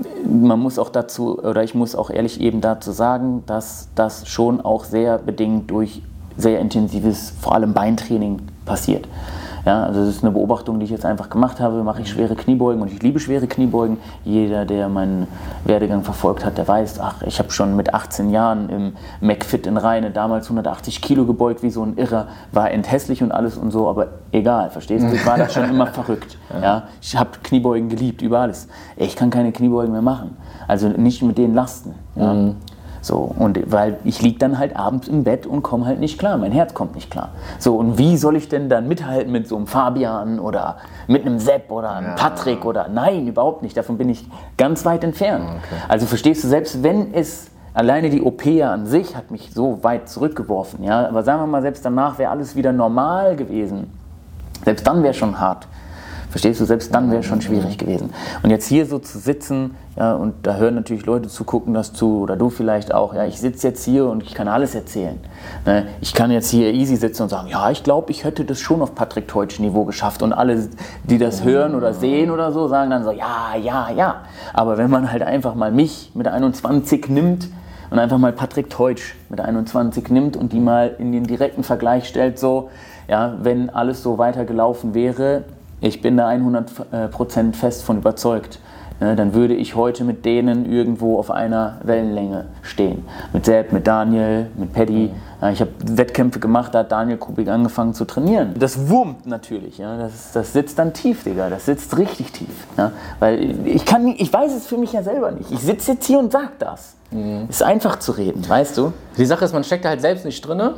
man muss auch dazu, oder ich muss auch ehrlich eben dazu sagen, dass das schon auch sehr bedingt durch sehr intensives, vor allem Beintraining passiert. Ja, also das ist eine Beobachtung, die ich jetzt einfach gemacht habe, mache ich schwere Kniebeugen und ich liebe schwere Kniebeugen. Jeder, der meinen Werdegang verfolgt hat, der weiß, ach, ich habe schon mit 18 Jahren im McFit in Rheine damals 180 Kilo gebeugt wie so ein Irrer, war enthässlich und alles und so, aber egal, verstehst du, ich war da schon immer verrückt. Ja, ich habe Kniebeugen geliebt, über alles. Ich kann keine Kniebeugen mehr machen, also nicht mit den Lasten. Ja. So, und weil ich liege dann halt abends im Bett und komme halt nicht klar, mein Herz kommt nicht klar. So, und wie soll ich denn dann mithalten mit so einem Fabian oder mit einem Sepp oder einem Patrick oder, nein, überhaupt nicht, davon bin ich ganz weit entfernt. Okay. Also verstehst du, selbst wenn es, alleine die OP an sich hat mich so weit zurückgeworfen, ja, aber sagen wir mal, selbst danach wäre alles wieder normal gewesen, selbst dann wäre schon hart. Verstehst du, selbst dann wäre es schon schwierig gewesen. Und jetzt hier so zu sitzen, ja, und da hören natürlich Leute zu, gucken das zu, oder du vielleicht auch, ja, ich sitze jetzt hier und ich kann alles erzählen. Ne? Ich kann jetzt hier easy sitzen und sagen, ja, ich glaube, ich hätte das schon auf Patrick Teutsch Niveau geschafft. Und alle, die das hören oder sehen oder so, sagen dann so, ja. Aber wenn man halt einfach mal mich mit 21 nimmt und einfach mal Patrick Teutsch mit 21 nimmt und die mal in den direkten Vergleich stellt, so, ja, wenn alles so weiter gelaufen wäre, ich bin da 100% fest von überzeugt, dann würde ich heute mit denen irgendwo auf einer Wellenlänge stehen. Mit Sepp, mit Daniel, mit Paddy. Ich habe Wettkämpfe gemacht, da hat Daniel Kubik angefangen zu trainieren. Das wurmt natürlich, ja. Das sitzt dann tief, Digga. Das sitzt richtig tief. Ja. Weil ich weiß es für mich ja selber nicht. Ich sitze jetzt hier und sag das. Ist einfach zu reden, weißt du? Die Sache ist, man steckt da halt selbst nicht drin.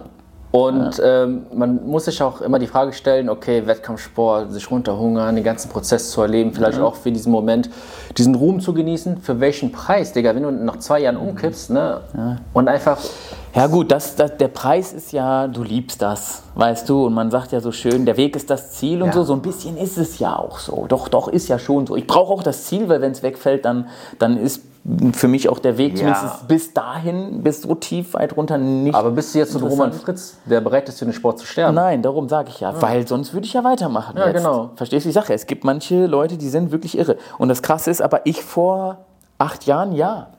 Und man muss sich auch immer die Frage stellen, okay, Wettkampfsport, sich runterhungern, den ganzen Prozess zu erleben, vielleicht auch für diesen Moment, diesen Ruhm zu genießen, für welchen Preis, Digga, wenn du nach 2 Jahren umkippst, ne, und einfach Ja gut, der Preis ist ja, du liebst das, weißt du, und man sagt ja so schön, der Weg ist das Ziel und so ein bisschen ist es ja auch so, doch, ist ja schon so. Ich brauche auch das Ziel, weil wenn es wegfällt, dann ist für mich auch der Weg, zumindest bis dahin, bis so tief weit runter nicht. Aber bist du jetzt so ein Roman Fritz, der bereit ist, für den Sport zu sterben? Nein, darum sage ich ja, weil sonst würde ich ja weitermachen. Ja, genau. Verstehst du die Sache? Es gibt manche Leute, die sind wirklich irre. Und das Krasse ist, aber ich vor 8 Jahren,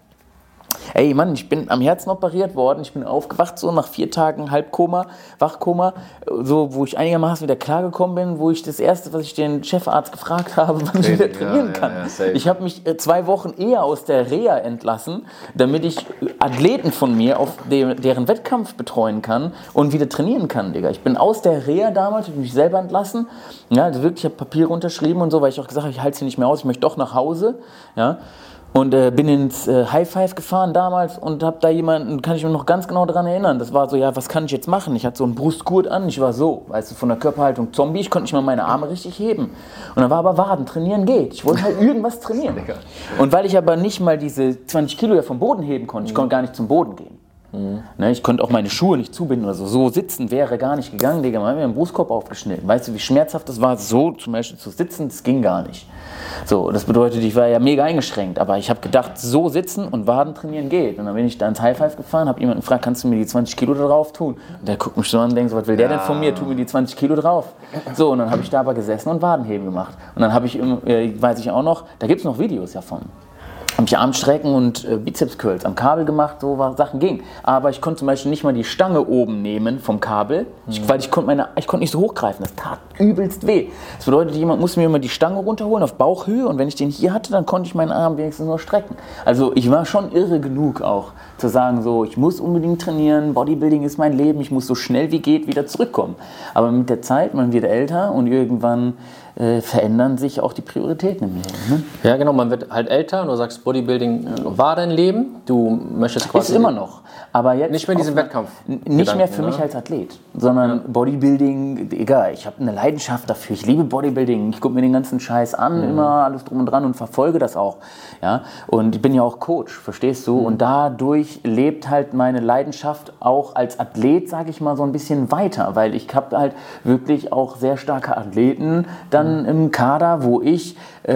Ey Mann, ich bin am Herzen operiert worden, ich bin aufgewacht so nach 4 Tagen Halbkoma, Wachkoma, so wo ich einigermaßen wieder klargekommen bin, wo ich das Erste, was ich den Chefarzt gefragt habe, wann ich wieder trainieren kann. Ich habe mich 2 Wochen eher aus der Reha entlassen, damit ich Athleten von mir auf deren Wettkampf betreuen kann und wieder trainieren kann, Digga. Ich bin aus der Reha damals, habe mich selber entlassen, ja, also wirklich, ich habe Papiere unterschrieben und so, weil ich auch gesagt habe, ich halte es hier nicht mehr aus, ich möchte doch nach Hause, ja. Und bin ins High Five gefahren damals und habe da jemanden, kann ich mich noch ganz genau daran erinnern, das war so, ja, was kann ich jetzt machen? Ich hatte so einen Brustgurt an, ich war so, weißt du, von der Körperhaltung Zombie, ich konnte nicht mal meine Arme richtig heben. Und dann war aber Waden, trainieren geht. Ich wollte halt irgendwas trainieren. Und weil ich aber nicht mal diese 20 Kilo ja vom Boden heben konnte, ich konnte gar nicht zum Boden gehen. Ne, ich konnte auch meine Schuhe nicht zubinden oder so. So sitzen wäre gar nicht gegangen, Digga. Man hat mir den Brustkorb aufgeschnitten. Weißt du, wie schmerzhaft das war, so zum Beispiel zu sitzen? Das ging gar nicht. So, das bedeutet, ich war ja mega eingeschränkt. Aber ich habe gedacht, so sitzen und Waden trainieren geht. Und dann bin ich da ins High Five gefahren, habe jemanden gefragt, kannst du mir die 20 Kilo da drauf tun? Und der guckt mich so an und denkt so, was will der denn von mir? Tu mir die 20 Kilo drauf. So, und dann habe ich da aber gesessen und Wadenheben gemacht. Und dann habe ich, weiß ich auch noch, da gibt es noch Videos davon. Habe ich Armstrecken und Bizeps-Curls am Kabel gemacht, so was Sachen ging. Aber ich konnte zum Beispiel nicht mal die Stange oben nehmen vom Kabel, weil ich konnte nicht so hochgreifen. Das tat übelst weh. Das bedeutet, jemand musste mir immer die Stange runterholen auf Bauchhöhe und wenn ich den hier hatte, dann konnte ich meinen Arm wenigstens nur strecken. Also ich war schon irre genug auch zu sagen, so, ich muss unbedingt trainieren, Bodybuilding ist mein Leben, ich muss so schnell wie geht wieder zurückkommen. Aber mit der Zeit, man wird älter und irgendwann verändern sich auch die Prioritäten im Leben. Ne? Ja, genau, man wird halt älter und du sagst, Bodybuilding war dein Leben, du möchtest quasi... Ist immer noch, aber jetzt... Nicht mehr diesen Wettkampf. Nicht mehr für mich als Athlet, sondern Bodybuilding, egal, ich habe eine Leidenschaft dafür, ich liebe Bodybuilding, ich gucke mir den ganzen Scheiß an, immer alles drum und dran und verfolge das auch. Ja? Und ich bin ja auch Coach, verstehst du? Und dadurch lebt halt meine Leidenschaft auch als Athlet, sage ich mal, so ein bisschen weiter, weil ich habe halt wirklich auch sehr starke Athleten dann im Kader, wo ich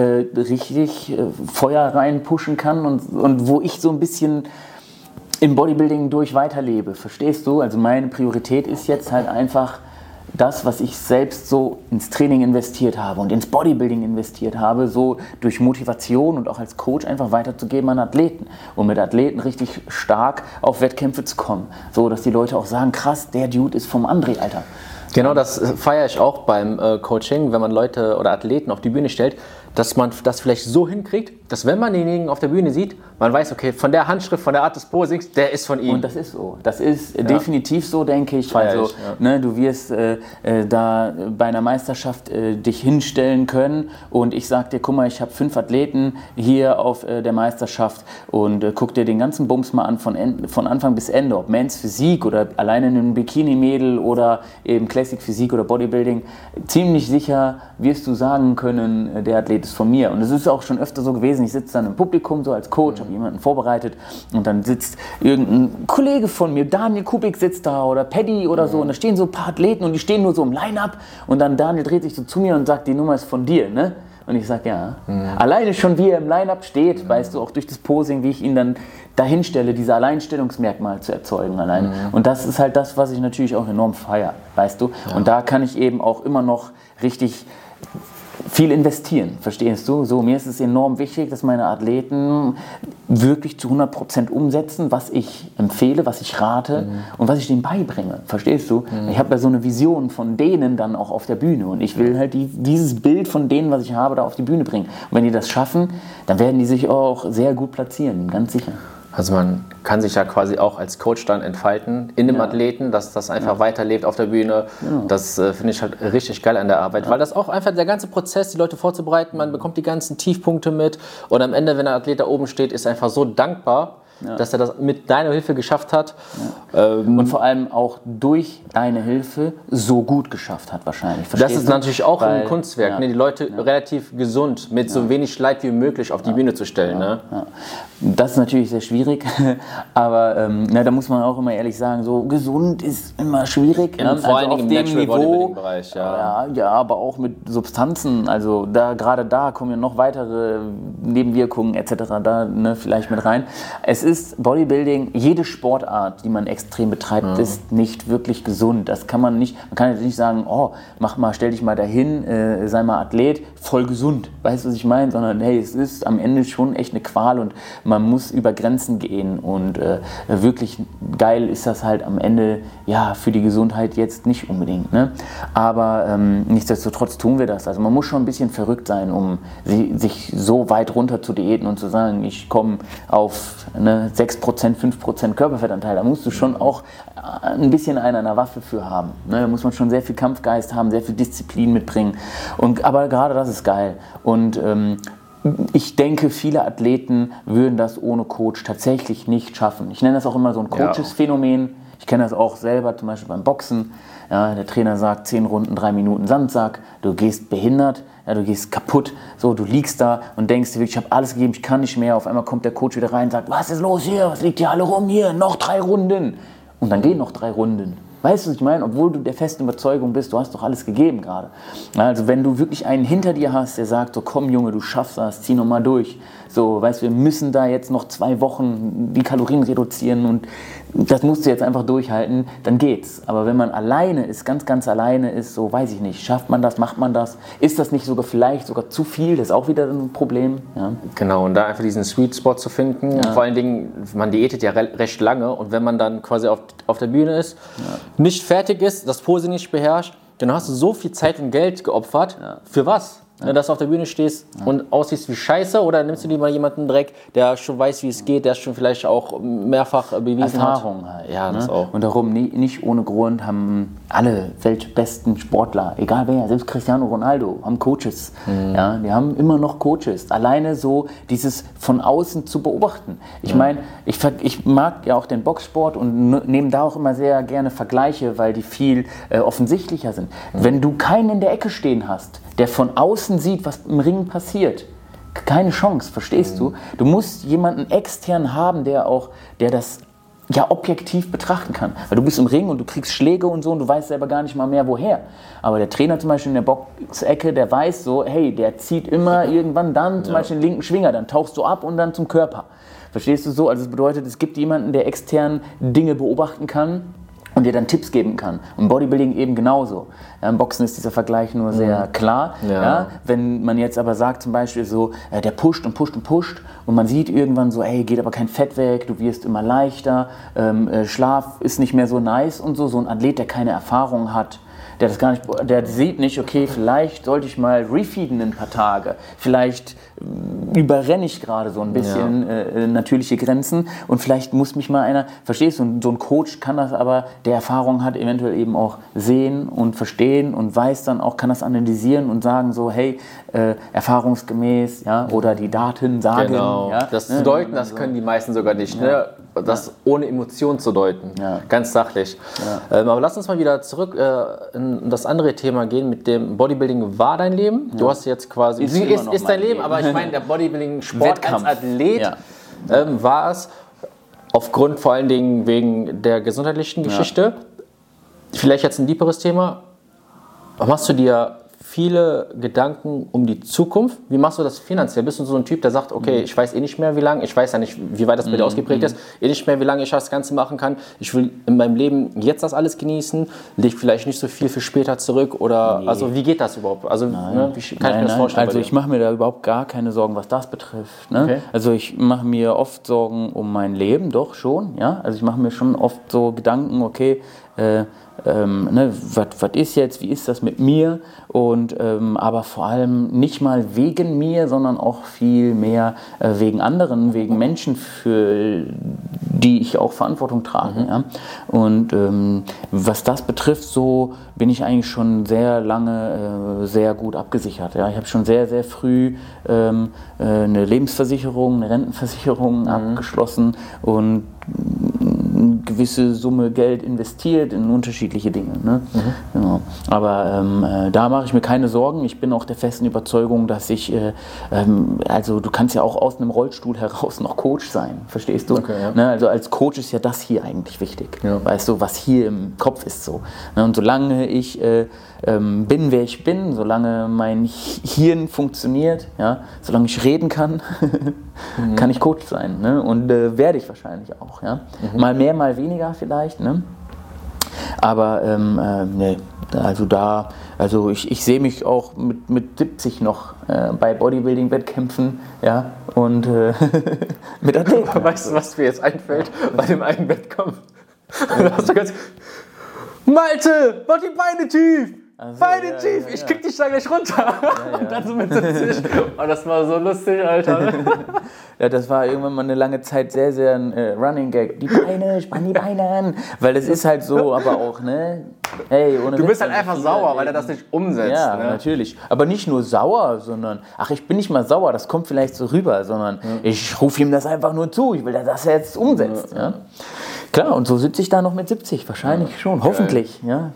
richtig Feuer reinpushen kann und wo ich so ein bisschen im Bodybuilding durch weiterlebe, verstehst du? Also meine Priorität ist jetzt halt einfach das, was ich selbst so ins Training investiert habe und ins Bodybuilding investiert habe, so durch Motivation und auch als Coach einfach weiterzugeben an Athleten und mit Athleten richtig stark auf Wettkämpfe zu kommen, so dass die Leute auch sagen, krass, der Dude ist vom André, Alter. Genau, das feiere ich auch beim Coaching, wenn man Leute oder Athleten auf die Bühne stellt, dass man das vielleicht so hinkriegt, dass wenn man denjenigen auf der Bühne siet, man weiß, okay, von der Handschrift, von der Art des Posings, der ist von ihm. Und das ist so. Das ist definitiv so, denke ich. Feier also, ich, ja. Ne, du wirst da bei einer Meisterschaft dich hinstellen können und ich sag dir, guck mal, ich habe 5 Athleten hier auf der Meisterschaft und guck dir den ganzen Bums mal an, von Anfang bis Ende, ob Men's Physik oder alleine ein Bikini-Mädel oder eben Classic Physik oder Bodybuilding. Ziemlich sicher wirst du sagen können, der Athlet ist von mir. Und es ist auch schon öfter so gewesen, ich sitze dann im Publikum so als Coach, habe jemanden vorbereitet und dann sitzt irgendein Kollege von mir, Daniel Kubik sitzt da oder Paddy oder so und da stehen so ein paar Athleten und die stehen nur so im Line-Up und dann Daniel dreht sich so zu mir und sagt, die Nummer ist von dir, ne? Und ich sage, ja. Alleine schon, wie er im Line-Up steht, weißt du, auch durch das Posing, wie ich ihn dann dahin stelle, diese Alleinstellungsmerkmal zu erzeugen alleine. Und das ist halt das, was ich natürlich auch enorm feiere, weißt du. Ja. Und da kann ich eben auch immer noch richtig viel investieren, verstehst du? So, mir ist es enorm wichtig, dass meine Athleten wirklich zu 100% umsetzen, was ich empfehle, was ich rate und was ich denen beibringe, verstehst du? Ich habe ja so eine Vision von denen dann auch auf der Bühne und ich will halt dieses Bild von denen, was ich habe, da auf die Bühne bringen. Und wenn die das schaffen, dann werden die sich auch sehr gut platzieren, ganz sicher. Also man kann sich ja quasi auch als Coach dann entfalten in dem Athleten, dass das einfach weiterlebt auf der Bühne. Das finde ich halt richtig geil an der Arbeit, weil das auch einfach der ganze Prozess, die Leute vorzubereiten, man bekommt die ganzen Tiefpunkte mit und am Ende, wenn der Athlet da oben steht, ist er einfach so dankbar, dass er das mit deiner Hilfe geschafft hat. Ja. Und vor allem auch durch deine Hilfe so gut geschafft hat wahrscheinlich. Das ist natürlich auch ein Kunstwerk, ne? Die Leute relativ gesund, mit so wenig Leid wie möglich auf die Bühne zu stellen. Ne? Ja. Das ist natürlich sehr schwierig, aber da muss man auch immer ehrlich sagen, so gesund ist immer schwierig. Vor allem im Natural Bodybuilding-Bereich. Ja, aber auch mit Substanzen, also gerade da kommen ja noch weitere Nebenwirkungen etc. da vielleicht mit rein. Es ist Bodybuilding, jede Sportart, die man extrem betreibt, ist nicht wirklich gesund. Das kann man nicht, man kann jetzt nicht sagen, oh, stell dich mal dahin, sei mal Athlet, voll gesund, weißt du, was ich meine? Sondern hey, es ist am Ende schon echt eine Qual und man muss über Grenzen gehen und wirklich geil ist das halt am Ende, ja, für die Gesundheit jetzt nicht unbedingt, ne? Aber nichtsdestotrotz tun wir das. Also man muss schon ein bisschen verrückt sein, um sich so weit runter zu diäten und zu sagen, ich komme auf 6%, 5% Körperfettanteil. Da musst du schon auch ein bisschen einer Waffe für haben. Ne? Da muss man schon sehr viel Kampfgeist haben, sehr viel Disziplin mitbringen. Aber gerade das ist geil. Und ich denke, viele Athleten würden das ohne Coach tatsächlich nicht schaffen. Ich nenne das auch immer so ein Coaches-Phänomen. Ich kenne das auch selber, zum Beispiel beim Boxen. Ja, der Trainer sagt 10 Runden, 3 Minuten Sandsack. Du gehst behindert, ja, du gehst kaputt. So, du liegst da und denkst dir wirklich, ich habe alles gegeben, ich kann nicht mehr. Auf einmal kommt der Coach wieder rein und sagt, was ist los hier? Was liegt hier alle rum hier? Noch 3 Runden. Und dann gehen noch 3 Runden. Weißt du, was ich meine? Obwohl du der festen Überzeugung bist, du hast doch alles gegeben gerade. Also wenn du wirklich einen hinter dir hast, der sagt, so komm Junge, du schaffst das, zieh nochmal durch. So, weißt du, wir müssen da jetzt noch 2 Wochen die Kalorien reduzieren und das musst du jetzt einfach durchhalten, dann geht's. Aber wenn man alleine ist, ganz alleine ist, so weiß ich nicht, schafft man das, macht man das? Ist das nicht vielleicht sogar zu viel? Das ist auch wieder ein Problem. Ja. Genau, und da einfach diesen Sweet Spot zu finden. Ja. Vor allen Dingen, man diätet ja recht lange und wenn man dann quasi auf der Bühne ist, nicht fertig ist, das Pose nicht beherrscht, dann hast du so viel Zeit und Geld geopfert. Ja. Für was? Ja. Dass du auf der Bühne stehst und aussiehst wie Scheiße, oder nimmst du lieber jemanden Dreck, der schon weiß, wie es geht, der schon vielleicht auch mehrfach bewiesen Erfahrung hat. Halt, ja, das auch. Und darum, nicht ohne Grund haben alle weltbesten Sportler, egal wer, selbst Cristiano Ronaldo, haben Coaches. Ja, die haben immer noch Coaches. Alleine so dieses von außen zu beobachten. Ich meine, ich mag ja auch den Boxsport und nehme da auch immer sehr gerne Vergleiche, weil die viel offensichtlicher sind. Wenn du keinen in der Ecke stehen hast, der von außen sieht, was im Ring passiert. Keine Chance, verstehst du? Du musst jemanden extern haben, der das ja objektiv betrachten kann. Weil du bist im Ring und du kriegst Schläge und so und du weißt selber gar nicht mal mehr woher. Aber der Trainer zum Beispiel in der Boxecke, der weiß so, hey, der zieht immer irgendwann dann zum Beispiel den linken Schwinger, dann tauchst du ab und dann zum Körper. Verstehst du so? Also das bedeutet, es gibt jemanden, der extern Dinge beobachten kann und dir dann Tipps geben kann. Und Bodybuilding eben genauso. Ja, im Boxen ist dieser Vergleich nur sehr klar. Ja. Ja, wenn man jetzt aber sagt zum Beispiel so, der pusht und pusht und pusht und man sieht irgendwann so, ey, geht aber kein Fett weg, du wirst immer leichter, Schlaf ist nicht mehr so nice und so. So ein Athlet, der keine Erfahrung hat, der sieht nicht, okay, vielleicht sollte ich mal refeeden in ein paar Tage. Vielleicht überrenne ich gerade so ein bisschen natürliche Grenzen und vielleicht muss mich mal einer, verstehst du, so ein Coach kann das aber, der Erfahrung hat, eventuell eben auch sehen und verstehen und weiß dann auch, kann das analysieren und sagen so, hey, erfahrungsgemäß, ja, oder die Daten sagen. Genau. Ja, das zu deuten, das können die meisten sogar nicht. Ja. Ne? Das ohne Emotion zu deuten, ganz sachlich. Ja. Aber lass uns mal wieder zurück in das andere Thema gehen. Mit dem Bodybuilding war dein Leben. Du hast jetzt quasi, ist dein Leben, aber ich meine, der Bodybuilding-Sport als Athlet war es, aufgrund vor allen Dingen wegen der gesundheitlichen Geschichte. Vielleicht jetzt ein tieferes Thema. Machst du dir viele Gedanken um die Zukunft? Wie machst du das finanziell? Bist du so ein Typ, der sagt, okay, ich weiß eh nicht mehr, wie lange, ich weiß ja nicht, wie weit das bei dir ausgeprägt ist, eh nicht mehr, wie lange ich das Ganze machen kann. Ich will in meinem Leben jetzt das alles genießen, lege vielleicht nicht so viel für später zurück oder, also wie geht das überhaupt? Also, wie kann ich mir das vorstellen? Also ich mache mir da überhaupt gar keine Sorgen, was das betrifft. Ne? Okay. Also ich mache mir oft Sorgen um mein Leben, doch schon, ja. Also ich mache mir schon oft so Gedanken, okay, ne, was ist jetzt, wie ist das mit mir? Und aber vor allem nicht mal wegen mir, sondern auch viel mehr wegen anderen, wegen Menschen, für die ich auch Verantwortung trage. Ja? Und was das betrifft, so bin ich eigentlich schon sehr lange sehr gut abgesichert. Ja? Ich habe schon sehr, sehr früh eine Lebensversicherung, eine Rentenversicherung abgeschlossen und eine gewisse Summe Geld investiert in unterschiedliche Dinge. Ne? Genau. Aber da mache ich mir keine Sorgen. Ich bin auch der festen Überzeugung, dass ich, also du kannst ja auch aus einem Rollstuhl heraus noch Coach sein, verstehst du? Okay, ja. Ne? Also als Coach ist ja das hier eigentlich wichtig, weißt du, was hier im Kopf ist so. Ne? Und solange ich bin, wer ich bin, solange mein Hirn funktioniert, ja, solange ich reden kann, kann ich Coach sein, ne? Und werde ich wahrscheinlich auch. Ja? Mal mehr, mal weniger vielleicht. Ne? Aber nee, also ich sehe mich auch mit 70 noch bei Bodybuilding-Wettkämpfen, ja, und mit Athleten. Weißt du, was mir jetzt einfällt bei dem einen Wettkampf? Da hast du ganz, Malte, mach die Beine tief! Also, Beine tief! Ich krieg dich da gleich runter! Und dann so mit 70. Oh, das war so lustig, Alter. Ja, das war irgendwann mal eine lange Zeit sehr, sehr ein Running Gag. Die Beine, spann die Beine an. Weil das ist halt so, aber auch, ne? Hey, ohne Du bist halt einfach sauer, weil er das nicht umsetzt. Ja, ne? natürlich. Aber nicht nur sauer, sondern, ich bin nicht mal sauer, das kommt vielleicht so rüber, sondern ich rufe ihm das einfach nur zu. Ich will, dass er jetzt umsetzt. Ja. Klar, und so sitze ich da noch mit 70, wahrscheinlich schon. Geil. Hoffentlich, ja.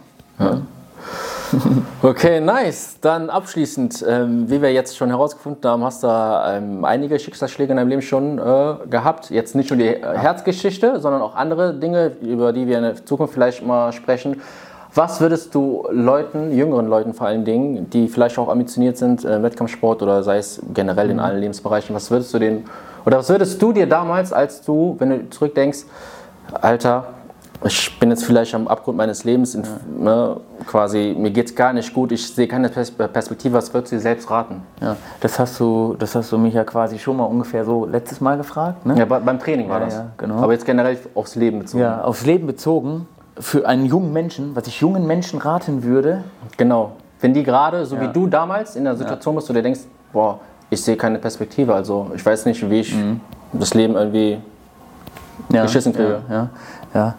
Okay, nice. Dann abschließend, wie wir jetzt schon herausgefunden haben, hast du einige Schicksalsschläge in deinem Leben schon gehabt. Jetzt nicht nur die Herzgeschichte, sondern auch andere Dinge, über die wir in der Zukunft vielleicht mal sprechen. Was würdest du Leuten, jüngeren Leuten vor allen Dingen, die vielleicht auch ambitioniert sind, Wettkampfsport oder sei es generell in allen Lebensbereichen, was würdest du dir damals, als du, wenn du zurückdenkst, Alter, ich bin jetzt vielleicht am Abgrund meines Lebens, ne, quasi, mir geht's gar nicht gut, ich sehe keine Perspektive, was würdest du dir selbst raten? Ja, das hast du mich ja quasi schon mal ungefähr so letztes Mal gefragt, ne? Ja, beim Training war das. Ja, genau. Aber jetzt generell aufs Leben bezogen. Ja, aufs Leben bezogen, für einen jungen Menschen, was ich jungen Menschen raten würde. Genau, wenn die gerade, so wie du damals in der Situation bist, wo du denkst, boah, ich sehe keine Perspektive, also ich weiß nicht, wie ich das Leben irgendwie geschissen kriege. Ja.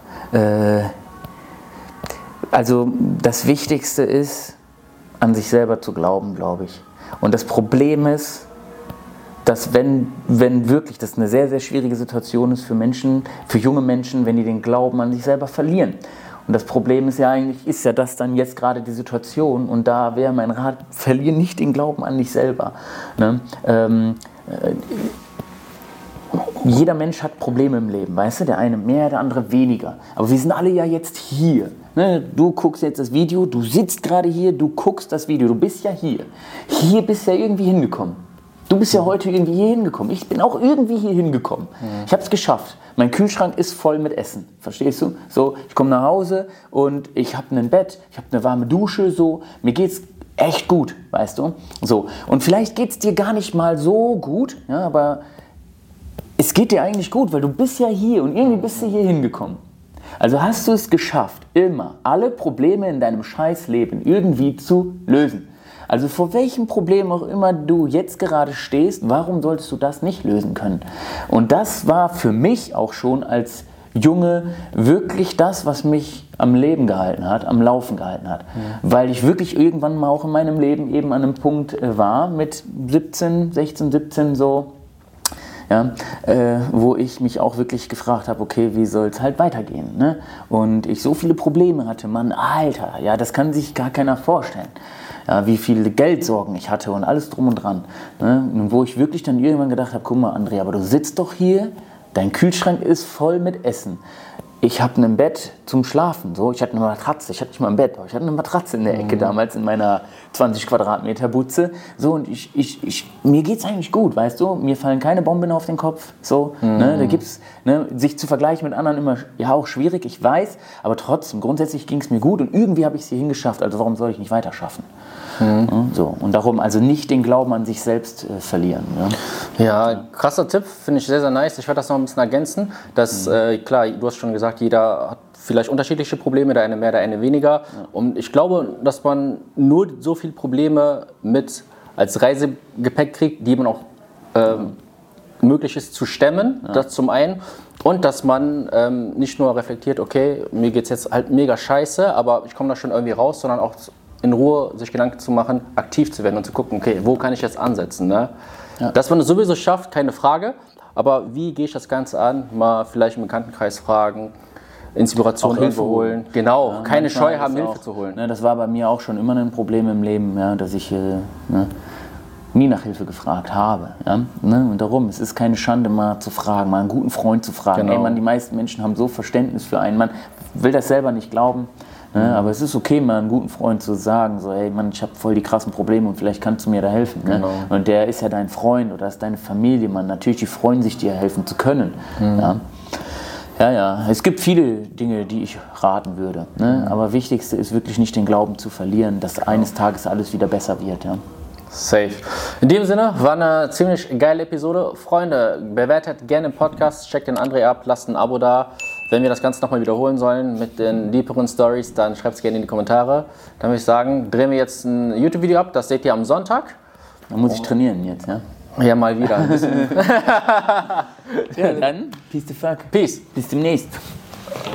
Also das Wichtigste ist, an sich selber zu glauben, glaube ich. Und das Problem ist, dass wenn wirklich das eine sehr, sehr schwierige Situation ist für Menschen, für junge Menschen, wenn die den Glauben an sich selber verlieren. Und das Problem ist ja das dann jetzt gerade die Situation, und da wäre mein Rat, verlier nicht den Glauben an dich selber. Ne? Jeder Mensch hat Probleme im Leben, weißt du? Der eine mehr, der andere weniger. Aber wir sind alle ja jetzt hier. Ne? Du guckst jetzt das Video, du sitzt gerade hier, du guckst das Video, du bist ja hier. Hier bist du ja irgendwie hingekommen. Du bist ja heute irgendwie hier hingekommen. Ich bin auch irgendwie hier hingekommen. Ich habe es geschafft. Mein Kühlschrank ist voll mit Essen. Verstehst du? So, ich komme nach Hause und ich habe ein Bett, ich habe eine warme Dusche, so. Mir geht's echt gut, weißt du? So. Und vielleicht geht's dir gar nicht mal so gut, ja, aber es geht dir eigentlich gut, weil du bist ja hier und irgendwie bist du hier hingekommen. Also hast du es geschafft, immer alle Probleme in deinem Scheißleben irgendwie zu lösen. Also vor welchem Problem auch immer du jetzt gerade stehst, warum solltest du das nicht lösen können? Und das war für mich auch schon als Junge wirklich das, was mich am Leben gehalten hat, am Laufen gehalten hat. Weil ich wirklich irgendwann mal auch in meinem Leben eben an einem Punkt war, mit 16, 17 so, ja, wo ich mich auch wirklich gefragt habe, okay, wie soll es halt weitergehen? Ne? Und ich so viele Probleme hatte, Mann, Alter, ja, das kann sich gar keiner vorstellen. Ja, wie viele Geldsorgen ich hatte und alles drum und dran. Ne? Und wo ich wirklich dann irgendwann gedacht habe, guck mal, André, aber du sitzt doch hier, dein Kühlschrank ist voll mit Essen. Ich habe ein Bett zum Schlafen, so. Ich hatte eine Matratze, ich hatte nicht mal ein Bett, aber ich hatte eine Matratze in der Ecke damals in meiner 20 Quadratmeter Butze. So, und mir geht's eigentlich gut, weißt du? Mir fallen keine Bomben auf den Kopf, so. Ne? Da gibt's, ne, sich zu vergleichen mit anderen immer, ja, auch schwierig, ich weiß, aber trotzdem, grundsätzlich ging's mir gut und irgendwie habe ich es hier hingeschafft, also warum soll ich nicht weiter schaffen? So, und darum also nicht den Glauben an sich selbst verlieren. Ja, krasser Tipp, finde ich sehr, sehr nice. Ich werde das noch ein bisschen ergänzen. Dass, klar, du hast schon gesagt, gesagt, jeder hat vielleicht unterschiedliche Probleme, der eine mehr, der eine weniger. Ja. Und ich glaube, dass man nur so viele Probleme mit als Reisegepäck kriegt, die man auch möglich ist zu stemmen, das zum einen. Und dass man nicht nur reflektiert, okay, mir geht es jetzt halt mega scheiße, aber ich komme da schon irgendwie raus, sondern auch in Ruhe sich Gedanken zu machen, aktiv zu werden und zu gucken, okay, wo kann ich jetzt ansetzen? Ne? Ja. Dass man es sowieso schafft, keine Frage, aber wie gehe ich das Ganze an? Mal vielleicht im Bekanntenkreis fragen, Inspiration Hilfe holen. Genau, ja, keine Scheu haben, Hilfe zu holen. Ne, das war bei mir auch schon immer ein Problem im Leben, ja, dass ich nie nach Hilfe gefragt habe. Ja? Ne? Und darum, es ist keine Schande, mal zu fragen, mal einen guten Freund zu fragen. Genau. Ey, Mann, die meisten Menschen haben so Verständnis für einen. Man will das selber nicht glauben, ne? Aber es ist okay, mal einen guten Freund zu sagen, so, ey Mann, ich habe voll die krassen Probleme und vielleicht kannst du mir da helfen. Ne? Genau. Und der ist ja dein Freund oder ist deine Familie, Mann. Natürlich, die freuen sich, dir helfen zu können. Ja? Ja, es gibt viele Dinge, die ich raten würde. Ne? Aber wichtigste ist wirklich nicht den Glauben zu verlieren, dass eines Tages alles wieder besser wird. Ja? Safe. In dem Sinne, war eine ziemlich geile Episode. Freunde, bewertet gerne den Podcast, checkt den André ab, lasst ein Abo da. Wenn wir das Ganze nochmal wiederholen sollen mit den deeperen Stories, dann schreibt es gerne in die Kommentare. Dann würde ich sagen, drehen wir jetzt ein YouTube-Video ab, das seht ihr am Sonntag. Dann muss ich trainieren jetzt, ja? Ja, mal wieder ein bisschen. Ja, dann, peace the fuck. Peace. Bis demnächst.